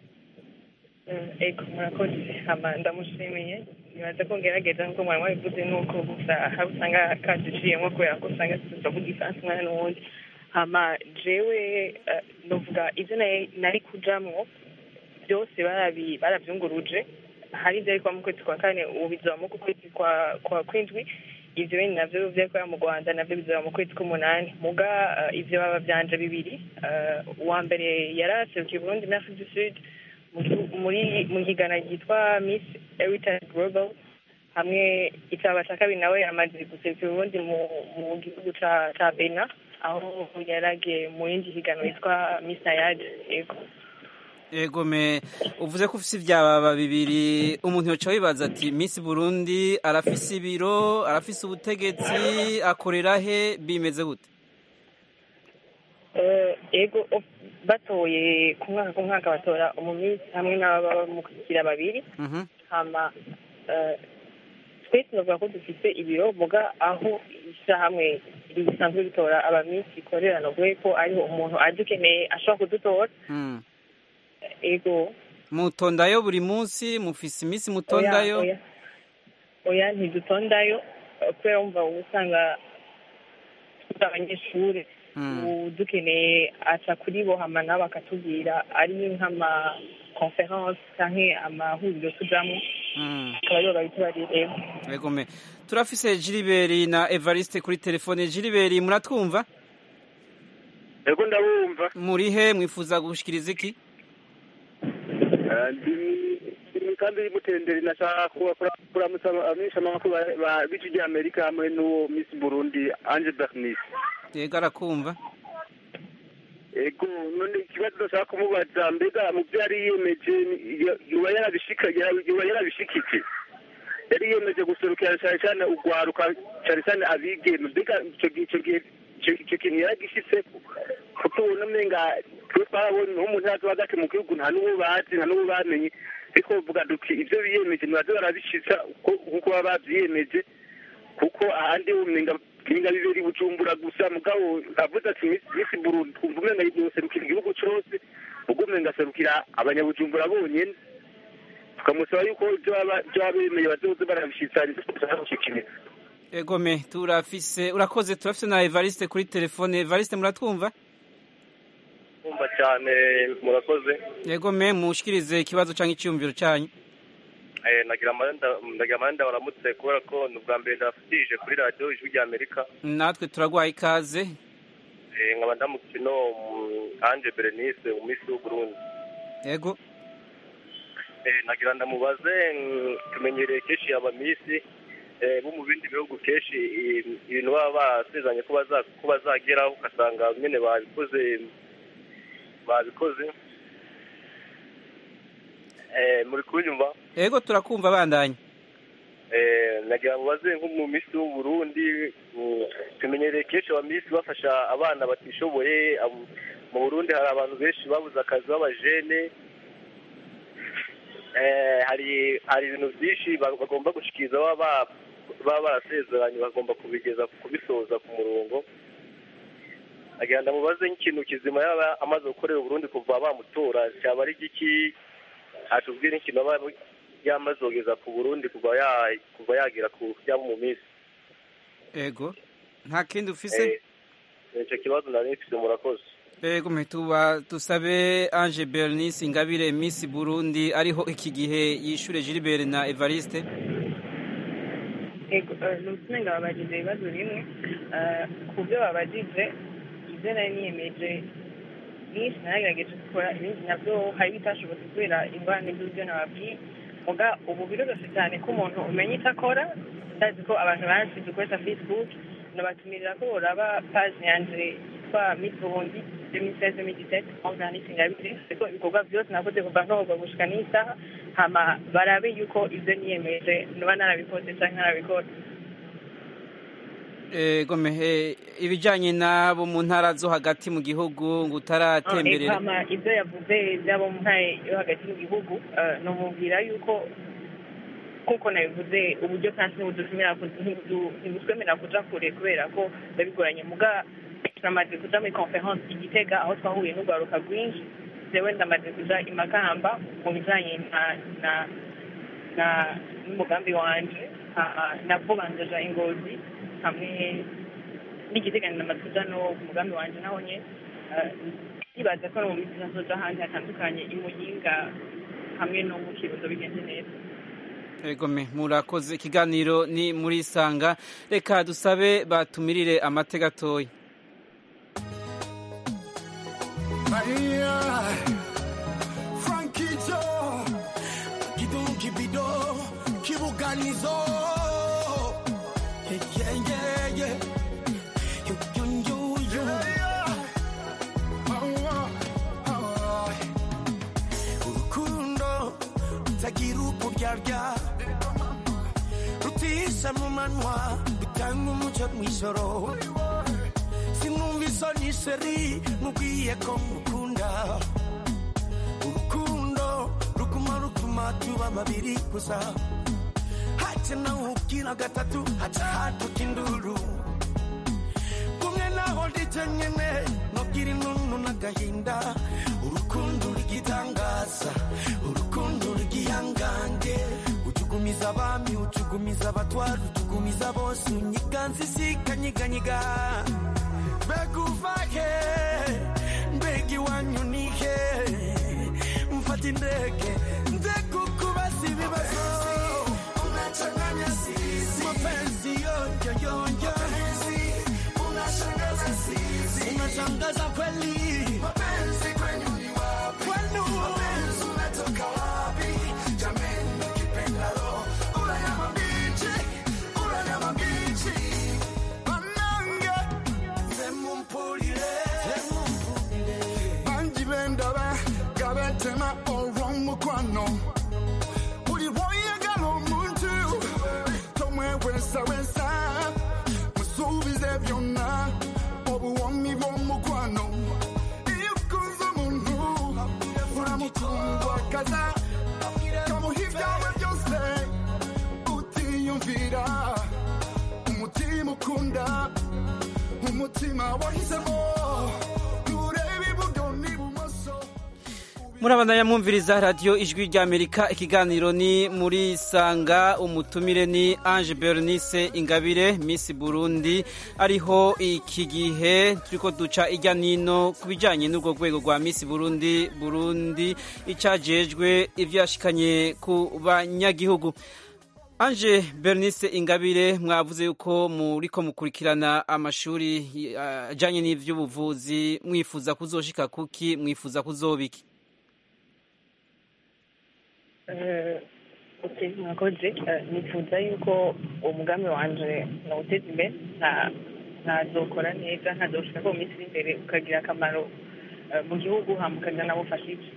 Ego murakoze hama ndamushimiye. Nibaza ko ngerageza nko mwana wabivuze nuko gusa habusanga kaduciyemo kubera ko usanga tutavuga isanzwe mwana n'ubundi. Hama jewe novuga ivyo nari kujamwo byose barabi baravyunguruje. Hari ibyo ariko mu kwezi kwa kane ubu bizoba mu kwezi kwa kwa kwindwi ivyo bindi navyo vyakorera mu Rwanda navyo bizoba mu kwezi k'umunani muga uh, ivyo baba vyanje bibiri uh, uwa mbere yaraserukiye Burundi na Afrique du Sud muri mu higana ryitwa Miss Heritage Global hamwe icaba ca kabiri nawe yamaze guserukira Burundi mu mu gihugu ca ca Benin aho yaragiye mu yindi higano yitwa Miss Nayad. Yego Ego me uvuze ko ufise ivyababa bibiri umuntu yoca wibaza ati Miss Burundi arafise ibiro arafise ubutegetsi akorera he bimeze gute? Eh ego batoye ku mwaka ku mwaka batora umumisi hamwe n'ababa mu kugira babiri Mhm hama eh twese novuga ko dufise ibiro muga aho ishyirahamwe risanzwe bitora abamisi ikorera no ko ariho umuntu aje ukeneye ashobora kudutora. Mm. Ego mutondayo buri munsi mufise imisi mutondayo? Oya, oya ntidutondayo kubera wumva usanga turi abanyeshuri dukeneye aca kuri bo hama nabo bakatubwira ari nk'ama conference canke amahuriro tujamwo akaba aribo babitubarira. Ego me turafise Gilbert na Evariste kuri telefone. Gilbert muratwumva? Ego ndabumva. Murihe mwifuza gushikiriza iki? ndi kandi y'Umutenderi nashaka kuramutsa abamisha amakuru b'iki gihe Amerika hamwe n'uwo Miss Burundi Ange Bernice. Yego arakumva. Ego none ikibazo ndashaka kumubaza mbega mu byo yari yiyemeje yuba yarabishika yuba yarabishikike yari yiyemeje guserukira cyane cyane ugwaruka cyane cyane abigeme mbega icyo icyo gihe icyo kintu yaragishitse kuko umenga twabonye nk'umuntu yazo hagati mu gihugu nta n'uwo bazi nta n'uwo bamenye ariko vuga duki ibyo biyemeje ntibaze barabishitsa kuko baba babyiyemeje kuko ahandi umenga kinga bibiri Bujumbura gusa mugabo avuze ati Miss Burundi kumva umenga yoserukira igihugu cyose ubwo umenga serukira abanyabujumbura bonyene tukamusaba yuko ibyo babemeye bazoze barabishitsa ndashaka. Ego me turafise urakoze turafise na Evariste kuri telefone. Evariste muratwumva? Umva cyane murakoze. Yego me mushikirize ikibazo canke icyumviro cyanyu. Eh nagira amanda ndagira amanda waramutse kubera ko n'ubwa mbere ndafitije kuri radio Ijwi rya Amerika. Natwe turagwaye ikaze. Eh nkaba ndamukino Ange Bernice Miss Burundi. Yego. Eh nagira ndamubaze tumenyereye keshi aba Miss eh bo mu bindi bihugu keshi ibintu baba basezanye ko baza ko bazageraho ukasanga nyene babikoze babikoze eh muri kunyumva. Yego turakumva bandanye. Eh nagira mubaze nko mu Miss y'u Burundi tumenyereye keshi aba Miss bafasha abana batishoboye mu Burundi hari abantu benshi babuze akazi b'abajene. Eh hari hari ibintu byinshi bagomba gushikiriza baba baba barasezeranye bagomba kubigeza kubisoza ku murongo. Agenda mubaze nk'ikintu kizima yaba amaze gukorera Burundi kuva bamutora cyaba ari giki atubwira ikintu aba yamazogeza ku Burundi kuva ya kuva yagira ku yabo mu Miss. Ego nta kindi ufise? Eh icyo kibazo nari mfite murakoze. Ego metuba tusabe Ange Bernice Ingabire Miss Burundi ariho iki gihe yishure Gilbert na Evariste. Ego n'utunenga babajije ibibazo bimwe ku byo babajije ibyo nari niyemeje byinshi naragerageje gukora ibindi nabyo hari bitashobotse kubera ingorane z'ibyo nababwiye muga ubu biroroshye cyane ko umuntu umenya icyo akora ndazi ko abantu benshi dukoresha Facebook nabatumirira ko uraba page yanje yitwa Miss Burundi deux mille seize deux mille dix-sept Bernice Ingabire ariko ibikorwa byose nakoze kuva nkoga gushika n'isaha hama barabe yuko ibyo niyemeje nuba narabikoze cyangwa narabikora. Ego mehe ibijanye nabo mu ntara zo hagati mu gihugu ngo utaratemberera. Hama ibyo yavuze byabo mu ntara yo hagati mu gihugu no mubwira yuko kuko nabivuze uburyo kandi n'ubudutumira ntibutwemerera kuja kure kubera ko babigoranye muga turamaze kuja muri conference igitega aho twahuye n'urwaruka rwinshi jewe ndamaze kuja i Makamba mu bijanye na na na n'umugambi wanje nabwo banzaja Ingozi hamwe n'igitega ndamaze kuja no ku mugambi wanje naho nye ndibaza ko no mu minsi nazoja ahandi hatandukanye i Muyinga hamwe no mu Kirundo bigenze neza. egome murakoze ikiganiro ni muri sanga reka dusabe batumirire amate gatoya Frankie Joe Kidum Kibido Kibuganizo Yeah yeah yeah You you you you Urukundo Tagira ukuryarya Rutisha mu manwa Bitanga umucyo mw'ijoro Sinumva isoni sheri Mubwiye ko mukunda Urukundo Rukuma rukuma tuba babiri gusa Hacha na ukina gatatu Hacha hatuka induru Kumwe naho ndicanyene Nobwira inunu n'agahinda Urukundo rugitangaza Urukundo rugihangange Ujugumiza abami Ujugumiza abatwara Ujugumiza bose Unyiganza isikanyiganyiga Mbega uvahe Mbega iwanyu nihe Mfata indege Nze kukubaza ibibazo Unachanganya sisi Mapenzi yonjo yonjo Unashangaza sisi Unashangaza kweli Mapenzi kwenu ni wapi Kwenu Mapenzi unatoka wapi Jameni ukipenda roho Ula nyama mbichi Ula nyama mbichi Banange Zemu mpulile Zemu mpulile Banji bendaba Gabetema oro mukwano Uli woye galo muntu Tomwe wesa wesa Musubize byonna Obuwami bw'omukwano Iyo ukunze umuntu Uramukundwa kaza Kamuha ibyawe byose Utiyumvira Umutima ukunda Umutima wahisemo Nureba iburyo n'ibumoso murabandanya mwumviriza radiyo ijwi ry'Amerika ikiganiro ni muri sanga umutumire ni Ange Bernice Ingabire Miss Burundi ariho iki gihe turiko duca ijya nino kubijanye n'urwo rwego rwa Miss Burundi Burundi icajejwe ivyo yashikanye ku banyagihugu. Ange Bernice Ingabire mwavuze yuko muriko mukurikirana amashuri ajanye n'ivy'ubuvuzi mwifuza kuzoshika kuki mwifuza kuzobiki Eh, okay, mwakoze nifuza yuko umugambi wanje nawuteza imbere nta ntazokora neza ntazoshika ko mu minsi iri imbere ukagira akamaro mu gihugu hamukagira nabo ufashije.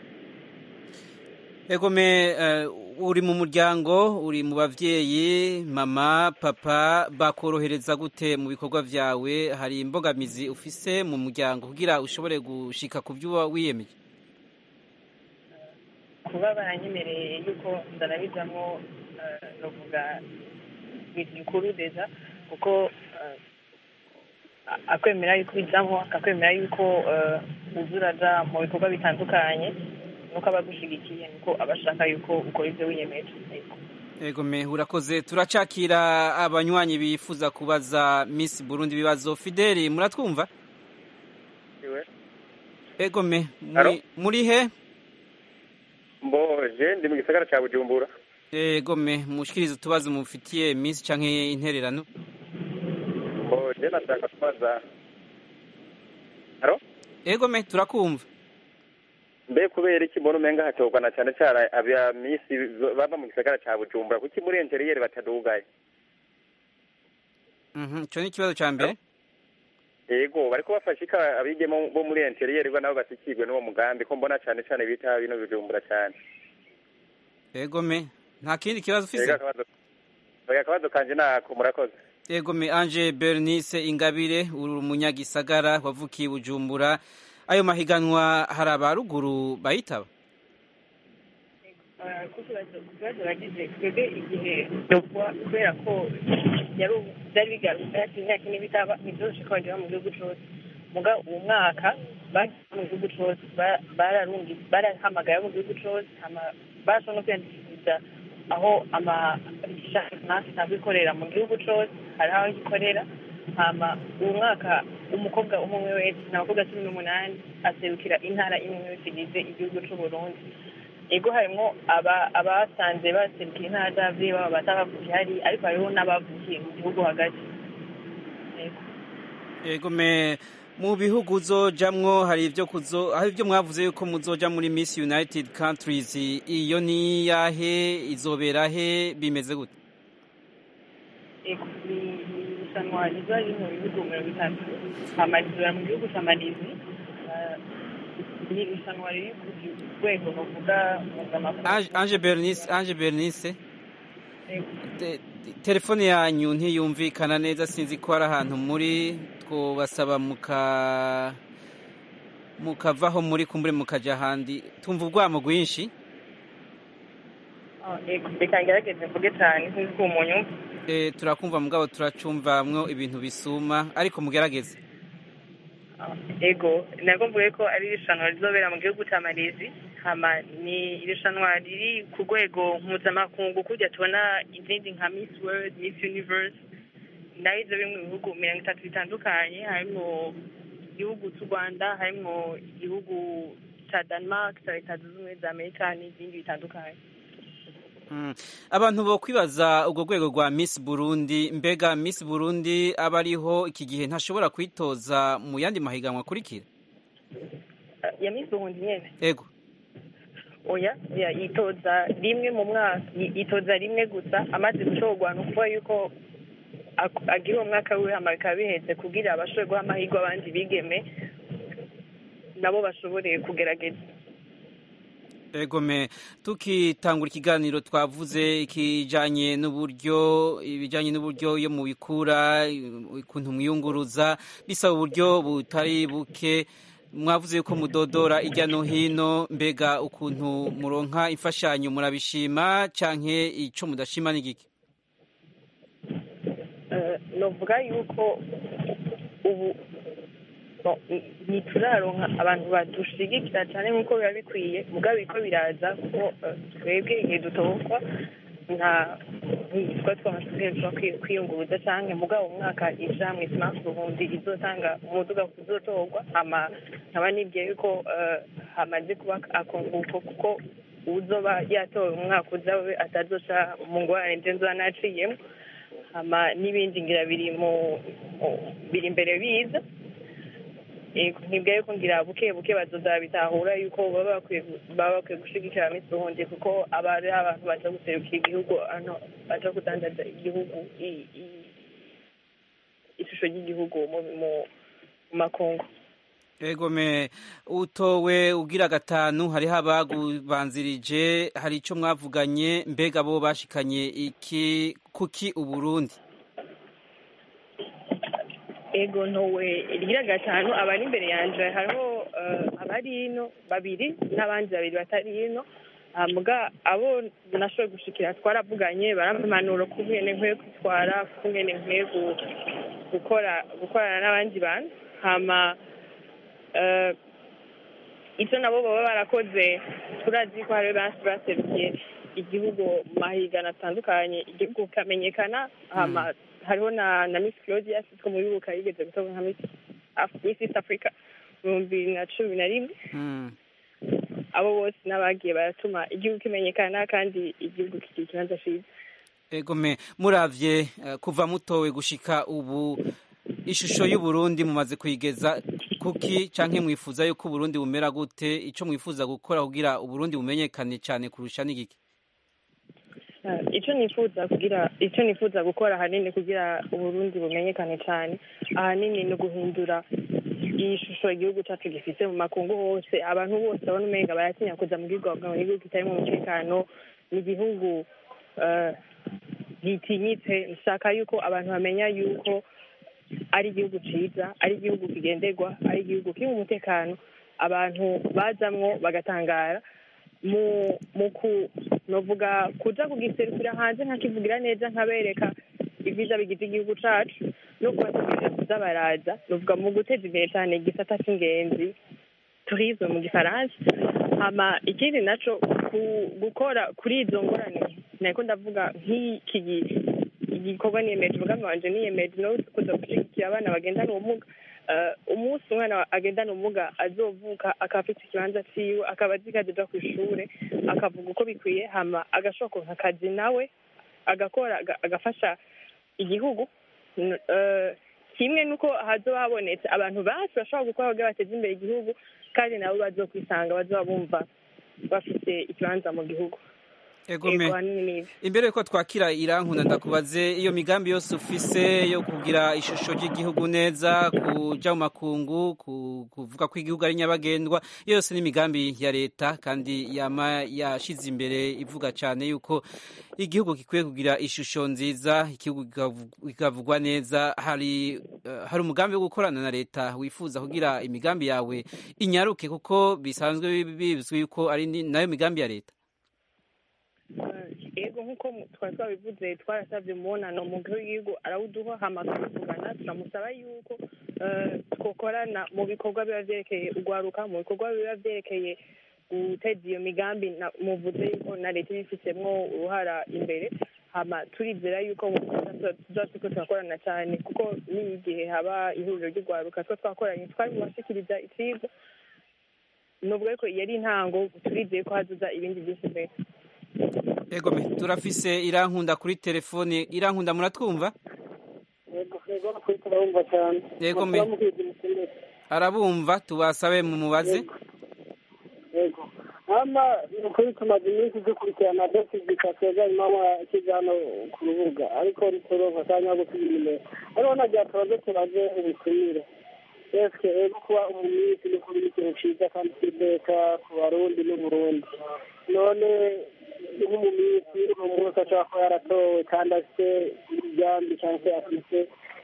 Egome uri mu muryango uri mu bavyeyi mama papa bakorohereza gute mu bikorwa vyawe hari imbogamizi ufise mu muryango kugira ushobore gushika ku byo wiyemeje kuba baranyemereye yuko ndanabizamo novuga bikuru deza kuko akwemera yuko bizamo akakwemera yuko uzuraja mu bikorwa bitandukanye nuko abagushigikiye nuko abashaka yuko ukora ivyo wiyemeje. Ego me urakoze turacakira abanywanyi bifuza kubaza Miss Burundi bibazo. Fideli muratwumva? Iwe. Ego me muri, muri he? Mboje ndi mu gisagara ca Bujumbura. Ego me mushikiriza tubazo mufitiye Miss canke intererano? Mboje nashaka kubaza. Haro? Ego me turakumva. Mbe kubera iki mbona umenga hatogwa na cyane cyane abya Miss baba mu gisagara ca Bujumbura kuki muri interieur batadugaye? Mhm, cyo ni kibazo ca mbere. Ego bariko bafashika abigemo bo muri interieur bwa nabo basikirwe n'uwo mugambi ko mbona cyane cyane bita bino Bujumbura cyane. Ego me nta kindi kibazo ufise? Ego akabazo. Oya akabazo kanje nako murakoze. Ego me Ange Bernice Ingabire uri umunyagisagara wavukiye Bujumbura. Ayo mahiganwa hari abaruguru bayitaba? Kukibazo bagize twebwe igihe kubera ko byari bigarutse ati imyaka ine bitaba ntibyoroshye ko bagera mu gihugu cyose muga uwo mwaka bagiye mu gihugu cyose barahamagaye mu gihugu cyose barashobora no kwiyandikishiriza aho amashanyarazi ntabwo ikorera mu gihugu cyose hari aho gikorera hama uwo mwaka umukobwa umwe wese n'abakobwa cumi n'umunani aserukira intara imwe wese igize igihugu cy'u Burundi ego harimo aba abasanze baserukiye intara z'abavyeyi babo batabavuye hari ariko hariho n'abavukiye mu gihugu hagati. Ego me mu bihugu uzojamwo hari ivyo kuzo hari ivyo mwavuze yuko muzoja muri Miss United Countries, iyo ni yahe izobera he bimeze gute? Ego ni isanwa riza riri mu bihugu mirongo itatu amalizora mu gihugu ca Malizi, ni isanwa riri ku rwego bavuga mpuzamakungu. Ange Bernice, Ange Bernice telefone yanyu ntiyumvikana neza, sinzi ko hari ahantu muri twobasaba muka mukavaho muri kumbure mukaja ahandi, tumva urwamo rwinshi. Ego reka ngerageze mvuge cyane sinzi ko umunyumva. Eh, turakumva mugabo turacumvamwo ibintu bisuma ariko mugerageze. Ego nako mvuge ko ari irushanwa rizobera mu gihugu ca Malizi, hama ni irushanwa riri ku rwego mpuzamakungu kujya tubona izindi nka Miss World, Miss Universe, nayo izo biri mu bihugu mirongo itatu bitandukanye, harimo igihugu cy'u Rwanda, harimo igihugu ca Denmark, ca Leta Zunze Ubumwe za Amerika n'izindi bitandukanye. Mm. Abantu bo kwibaza ubwo rwego rwa Miss Burundi, mbega Miss Burundi aba ariho iki gihe ntashobora kwitoza mu yandi mahiganwa akurikira? Uh, ya Miss Burundi nyene? Ego. Oya, ya itoza rimwe mu mwaka, itoza rimwe gusa, amaze gushorwa no kuvuga yuko agira umwaka w'ihamagara biheze kugira abashobore guha amahirwe abandi bigeme nabo bashobore kugerageza. Ego me tukitangura ikiganiro twavuze ikijanye n'uburyo ibijanye n'uburyo yo mu bikura ukuntu mwiyunguruza bisaba uburyo butari buke, mwavuze yuko mudodora irya no hino, mbega ukuntu muronka imfashanyo murabishima canke ico mudashima ni giki? Uh, novuga yuko ubu ntituraronka abantu badushigikira cyane nk'uko biba bikwiye, mugabo biriko biraza kuko twebwe igihe dutogwa nta ntitwa twamashobora kwiyunguruza canke mugabo umwaka ijamwe Smart Burundi izotanga umuduga kuzotogwa, hama nkaba nibwiye yuko hamaze kuba akunguko kuko uzoba yatowe umwaka uzawe atazoca mu ngorane nje nzoba naciyemo, hama n'ibindi ngira biri mu biri imbere biza. Ntibwaye ko ngira buke buke bazoza bitahura yuko baba bakwiye baba bakwiye gushigikira Miss Burundi kuko aba ari abantu baza guserukira igihugu ano baza kudandaza igihugu ishusho y'igihugu mu makungu. Ego me utowe ugira gatanu hariho abagubanzirije, hari ico mwavuganye, mbega bo bashikanye iki kuki Uburundi? Ego ntowe rigira gatanu abari imbere yanje hariho abari ino babiri n'abandi babiri batari ino, muga abo nashoboye gushikira twaravuganye barampanuro kungene nkwiye kwitwara, kungene nkwiye gukora gukorana n'abandi bantu, hama icyo nabo baba barakoze turazi ko hari benshi baserukiye igihugu mu mahiganwa atandukanye, igihugu kamenyekana, hama hariho na na Miss Claudia sitwa mu bibuka yigeze gutoka nka Miss Miss East Africa mu bibiri na cumi na rimwe. Abo bose n'abagiye baratuma igihugu kimenyekana kandi igihugu kigira ikibanza ciza. Ego me muravye uh, kuva mutowe gushika ubu ishusho y'u Burundi mumaze kuyigeza kuki canke mwifuza yuko Burundi bumera gute, ico mwifuza gukora kugira Uburundi bumenyekane cyane kurusha n'igiki? Icyo nifuza kugira icyo nifuza gukora hanini kugira Uburundi bumenyekane cyane ahanini no guhindura iyi shusho igihugu cyacu gifite mu makungu hose, abantu bose babona umenga baratinya kuza mu gihugu mu gihugu kitarimo umutekano, n'igihugu gitinyitse. Nshaka yuko abantu bamenya yuko ari igihugu ciza, ari igihugu kigenderwa, ari igihugu kirimo umutekano, abantu bazamwo bagatangara mu muku novuga kuja kugiserukira hanze nkakivugira neza nkabereka ibyiza bigize igihugu cacu no kubategurira kuza baraza, novuga mu guteza imbere cyane igisata c'ingenzi tourisme mu gifaransa. Hama ikindi naco gukora kuri izo ngorane nako ndavuga nk'iki igikorwa niyemeje umugambi wanje niyemeje no kuza gushigikira abana bagendana ubumuga, umunsi umwana agendana ubumuga azovuka akaba afite ikibanza ciwe akaba azi ko aja ku ishure akavuga uko bikwiye hama agashobora kuronka akazi nawe agakora agafasha igihugu. Kimwe nuko hazoba habonetse abantu benshi bashobora gukora kugira bateze imbere igihugu kandi nabo bazokwisanga bazoba bumva bafite ikibanza mu gihugu. Egome imbere yuko twakira Irankunda ndakubaze iyo migambi yose ufise yo kugira ishusho ry'igihugu neza kuja mu makungu kuvuga ko igihugu ari nyabagendwa yose ni imigambi ya leta kandi yama yashize imbere ivuga cyane yuko igihugu gikwiye kugira ishusho nziza igihugu kikavugwa neza. hari uh, hari umugambi wo gukorana na leta wifuza kugira imigambi yawe inyaruke kuko bisanzwe bizwi yuko ari nayo migambi ya leta? Ego nk'uko twari twabivuze twarasabye umubonano umukuru w'igihugu arawuduha hama tukavugana turamusaba yuko twokorana mu bikorwa biba vyerekeye urwaruka mu bikorwa biba vyerekeye guteza iyo migambi muvuze yuko na leta ibifitsemwo uruhara imbere hama turizera yuko tuzoba turiko turakorana cyane kuko n'igihe haba ihuriro ry'urwaruka two twakoranye twari mu bashikiriza icigwa nubwo ariko yari intango turizeye ko hazoza ibindi byinshi mbere. Ego me turafise Irankunda kuri telefone. Irankunda muratwumva? Ego ego kuri turumva cyane. Ego me arabumva tubasabe mu mubaze. Ego ama kuri tumaze iminsi dukurikirana dose zikateza mama kijano ku rubuga ariko ritoronka cyane gutubimira ariko najya tubaze tubaze ubutumire eske ego kuba umumisi ni kuri ikintu ciza kandi kideka ku Barundi n'u Burundi none nk'umumisi umuntu ashobora kuba yaratowe kandi afite imigambi cyangwa se afite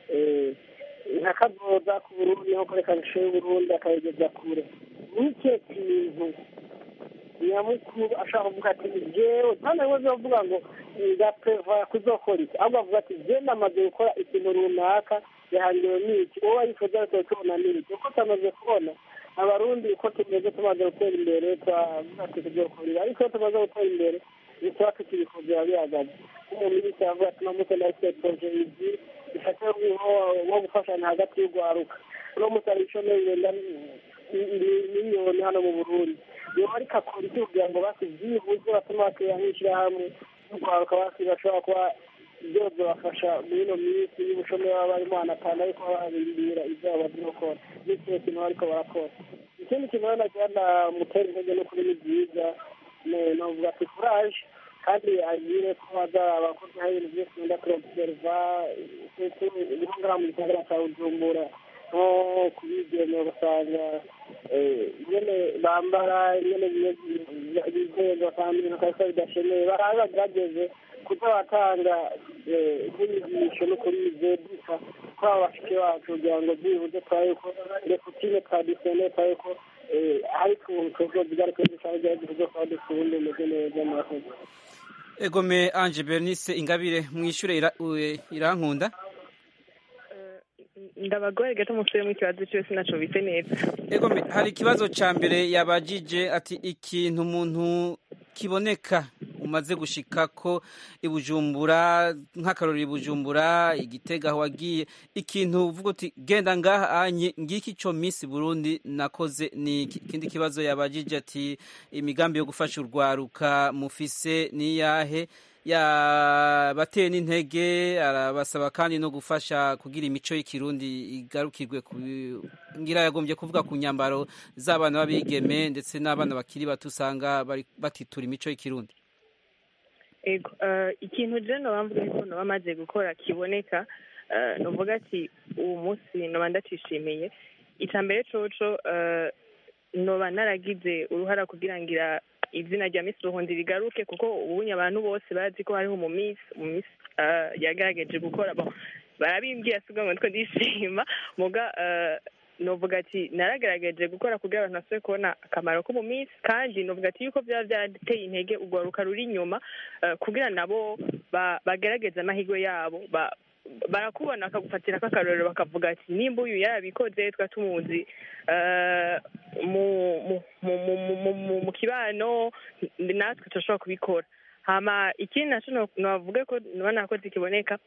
nk'akazoza ku Burundi nko kureka bishe y'Uburundi akayigeza kure n'icyo kintu nyamukuru ashaka kuvuga ati jewe kandi we bavuga ngo ndapreva kuzokora iki ahubwo avuga ati je namaze gukora ikintu runaka yahangiwe n'iki wowe arifuza ko tubona n'iki uko tamaze kubona Abarundi uko tumeze tumaze gutera imbere twavuga ati tuzokorera ariko tumaze gutera imbere bitwa tukibikuza bihagaze umuntu yavuga ati namuke na sector izi ifate ngo gufashanya hagati y'urwaruka no mutarisho n'ibenda n'inyoni hano mu Burundi yo ariko akora icyo kugira ngo basivyibuze batuma bakiyahishira hamwe urwaruka basi bashobora kuba byozo bafasha muri ino minsi y'ubushomeri baba barimo anatanga ariko babirindira ibyo bagiye gukora n'icyo kintu bariko barakora. Ikindi kintu najyana mutera intege no kuri ni byiza novuga ati courage kandi agire ko baza abakozi hari ibintu byose ndenda kurobserva ibihangara mu gisagara cya Bujumbura nko kubigena ugasanga nyene bambara nyene bizego kandi ibintu kabisa bidashemeye barabe bagerageze kuko batanga nk'inyigisho no kuri zeduka ko abashiki bacu kugira ngo byibuze twaye ko rekutine traditionnel twaye ko ariko ubukorwa bwari ko dushaka igihugu kwa dusundi meze neza murakoze. Egome Ange Bernice Ingabire mwishure Irankunda ndabagoye gato musubire mu kibazo cyose naco bise neza. Egome hari ikibazo ca mbere yabajije ati ikintu umuntu kiboneka umaze gushika ko ibujumbura nk'akarori ibujumbura Igitega aho wagiye ikintu uvuga uti genda ngaha anye ngiki ico Miss Burundi nakoze ni ikindi kibazo yabajije ati imigambi yo gufasha urwaruka mufise ni yahe ya bateye n'intege arabasaba kandi no gufasha kugira imico y'ikirundi igarukirwe ngira yagombye kuvuga ku nyambaro z'abana babigeme ndetse n'abana bakiri batusanga bari batitura imico y'ikirundi. Ego uh, ikintu je no bamvuga ko no bamaze gukora kiboneka uh, novuga ati uwo munsi no bandacishimiye icambere coco uh, no banaragize uruhara kugira ngira izina rya Miss Burundi rigaruke kuko ubunye abantu bose bazi ko hariho mu Miss mu Miss uh, yagerageje gukora bon barabimbwiye asuga ngo ndishima muga uh, novuga ati naragerageje gukora kugira abantu basubire kubona akamaro ko mu Miss kandi novuga ati yuko byaba byateye intege urwaruka ruri inyuma uh, kugira nabo bagerageza amahirwe yabo ba, barakubona akagufatira k'akarorero bakavuga ati nimba uyu yarabikoze twa tumuzi uh, mu mu mu mu kibano natwe turashobora kubikora hama ikindi naco novuga ko nabona ko zikiboneka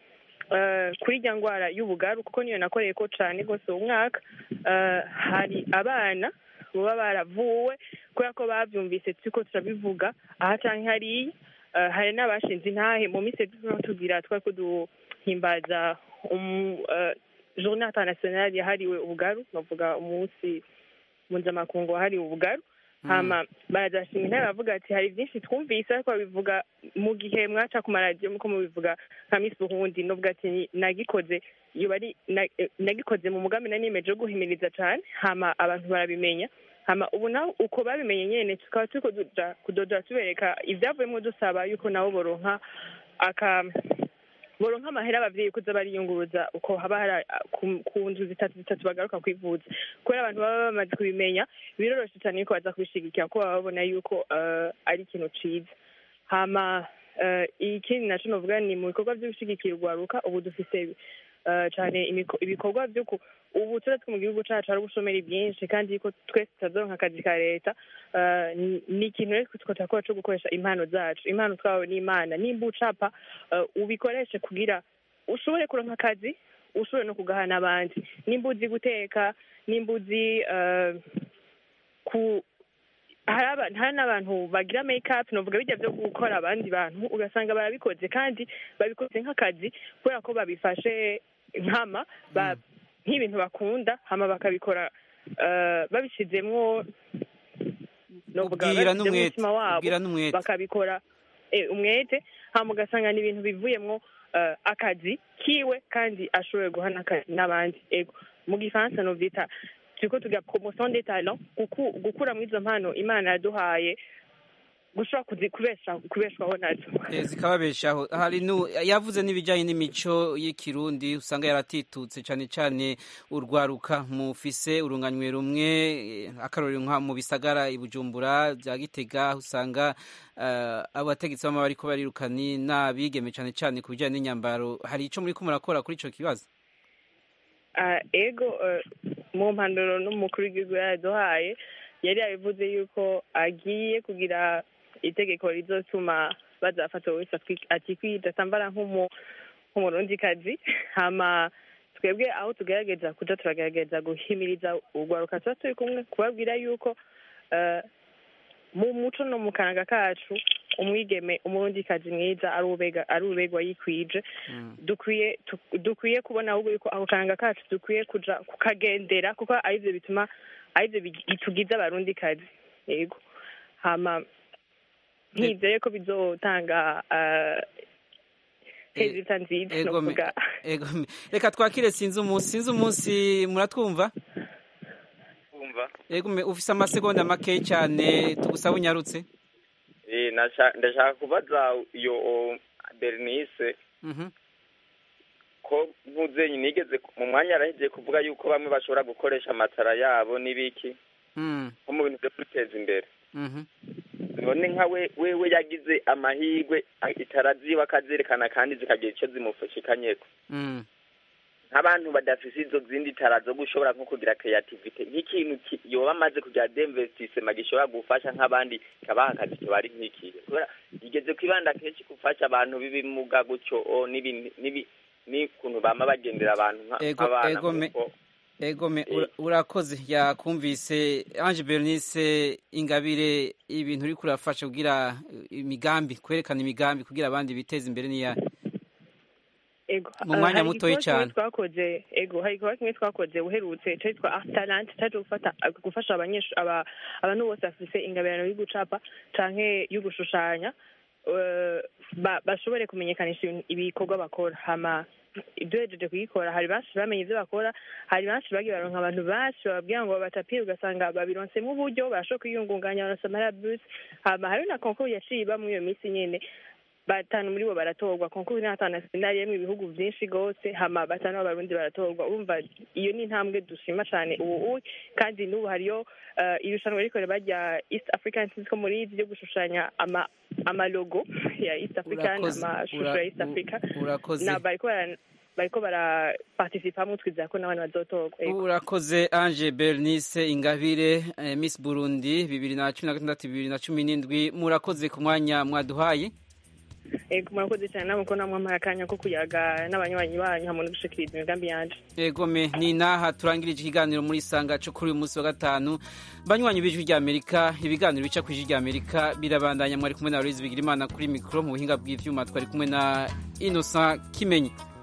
kuri irya ndwara y'ubugaru kuko niyo nakoreye ko cyane rwose uwo mwaka hari abana baba baravuwe kubera ko babyumvise turiko turabivuga aha cyangwa hariya hari n'abashinze intahe mu minsi tugira twari kuduhimbaza journée internationale yahariwe ubugaru bavuga umunsi mpuzamakungu wahariwe ubugaru hama barazashinga intahe bavuga ati hari byinshi twumvise ariko babivuga mu gihe mwaca ku maradiyo muko mubivuga nka Miss Burundi novuga ati nagikoze iyo bari nagikoze mu mugambi na nimeje wo guhimiriza cyane hama abantu barabimenya hama ubu naho uko babimenye nyene tukaba turiko kudoda tubereka ivyavuyemo dusaba yuko nabo boronka aka boronka amahera abavyeyi kuza bariyunguruza uko haba hari ku nzu zitatu zitatu bagaruka kwivuza kubera abantu baba bamaze kubimenya biroroshe cyane yuko baza kubishigikira ko baba babona yuko ari ikintu ciza hama ikindi naco novuga ni mu bikorwa vyo gushigikira urwaruka ubu dufise cyane ibikorwa byo ubu turatwe mu gihugu cyacu hari ubushomeri bwinshi kandi ko twese tutazoronka akazi ka leta ni ikintu rero twakora cyo gukoresha impano zacu impano twawe n'imana nimba ucapa ubikoreshe kugira ushobore kuronka akazi ushobore no kugahana abandi nimba uzi guteka nimba uzi ku hari n'abantu bagira make up novuga bijya byo gukora abandi bantu ugasanga barabikoze kandi babikoze nk'akazi kubera ko babifashe nkama nk'ibintu bakunda hama bakabikora babishizemwo novuga umutima wabo bakabikora umwete hama ugasanga ni ibintu bivuyemwo akazi kiwe kandi ashoboye guhana akazi n'abandi ego mu gifaransa novyita turiko tugira promotion des talents gukura muri izo mpano imana yaduhaye gushobora kubeshwaho nazo zikababeshaho hari yavuze n'ibijyanye n'imico y'ikirundi usanga yaratitutse cyane cyane urwaruka mufise urunganwe rumwe akarorero nka mu bisagara i Bujumbura bya Gitega usanga abategetsi bama bariko barirukani n'abigeme cyane cyane ku bijyanye n'inyambaro hari ico muri ko murakora kuri ico kibazo ego mu mpanuro n'umukuru w'igihugu yaduhaye yari yabivuze yuko agiye kugira itegeko rizotuma bazafata wese atikwita tambara nk'umurundikazi hama twebwe aho tugerageza kuja turagerageza guhimiriza urwaruka tuba turi kumwe kubabwira yuko mu muco no mu kananga kacu umwigeme umurundikazi mwiza ari ubegwa yikwije dukwiye dukwiye kubona ahubwo yuko ako kananga kacu dukwiye kuja kukagendera kuko arivyo bituma arivyo bitugiza abarundikazi yego hama nkizeye ko bizotanga hezita nziza novuga ego reka twakire sinzi umunsi sinzi umunsi muratwumva umva ego ufise amasegonda make cyane tugusaba unyarutse eh ndashaka kubaza iyo Bernice mhm ko ntuzenye nigeze mu mwanya araheje kuvuga yuko bamwe bashobora gukoresha amatara yabo nibiki mhm nko mu bintu byo kwiteza imbere mhm none nka we wewe yagize amahirwe itaraziba akazerekana kandi zikagira icyo zimufashikanyeko mhm nk'abantu badafise izo zindi tara zo gushobora nko kugira creativity nk'ikintu yoba amaze kugira d'investissement gishobora gufasha nk'abandi kabaha akazi bari nk'ikiye kubera igeze kwibanda kenshi gufasha abantu bibimuga gucyo nibi ni kuntu bama bagendera abantu nk'abana egome urakoze yakumvise Ange Bernice Ingabire ibintu uri kurafasha kugira imigambi kwerekana imigambi kugira abandi biteze imbere niya ego mu mwanya mutoyi cyane twakoze ego hari igikorwa kimwe twakoze uherutse cyitwa Art Talent cyaje gufata gufasha abanyeshuri abantu bose bafise ingabirano yo gucapa canke yo gushushanya bashobore kumenyekanisha ibikorwa bakora hama duhejeje kuyikora hari benshi bamenye ibyo bakora hari benshi bagiye baronka abantu benshi bababwira ngo babatapire ugasanga babironsemo uburyo barashobora kwiyungunganya baronsa amarabus hama hari na concours yaciye iba muri iyo minsi nyene batanu muri bo baratorwa concours internationale yemwe ibihugu byinshi gose hama batanu b'abarundi baratorwa urumva iyo ni intambwe dushima cyane ubu kandi n'ubu hariyo uh, irushanwa rikore bajya East African Cities ko muri byo gushushanya ama amalogo ya East African amashusho ya East Africa na bariko bariko bara participa mu twiza ko n'abantu bazotorwa urakoze Ange Bernice Ingabire eh, Miss Burundi bibiri na cumi na gatandatu bibiri na cumi n'indwi murakoze ku mwanya mwaduhaye ego murakoze cyane namwe ko namwe mpaye akanya ko kuyaga n'abanywanyi banyu hamwe no gushikiriza imigambi yanje. Ego me ni naha turangirije ikiganiro muri sanga cyo kuri uyu munsi wa gatanu. Banywanyi b'ijwi rya Amerika, ibiganiro bica ku ijwi rya Amerika birabandanya, mwari kumwe na Aloise Bigirimana kuri mikro, mu buhinga bw'ivyuma twari kumwe na Innocent Kimenyi.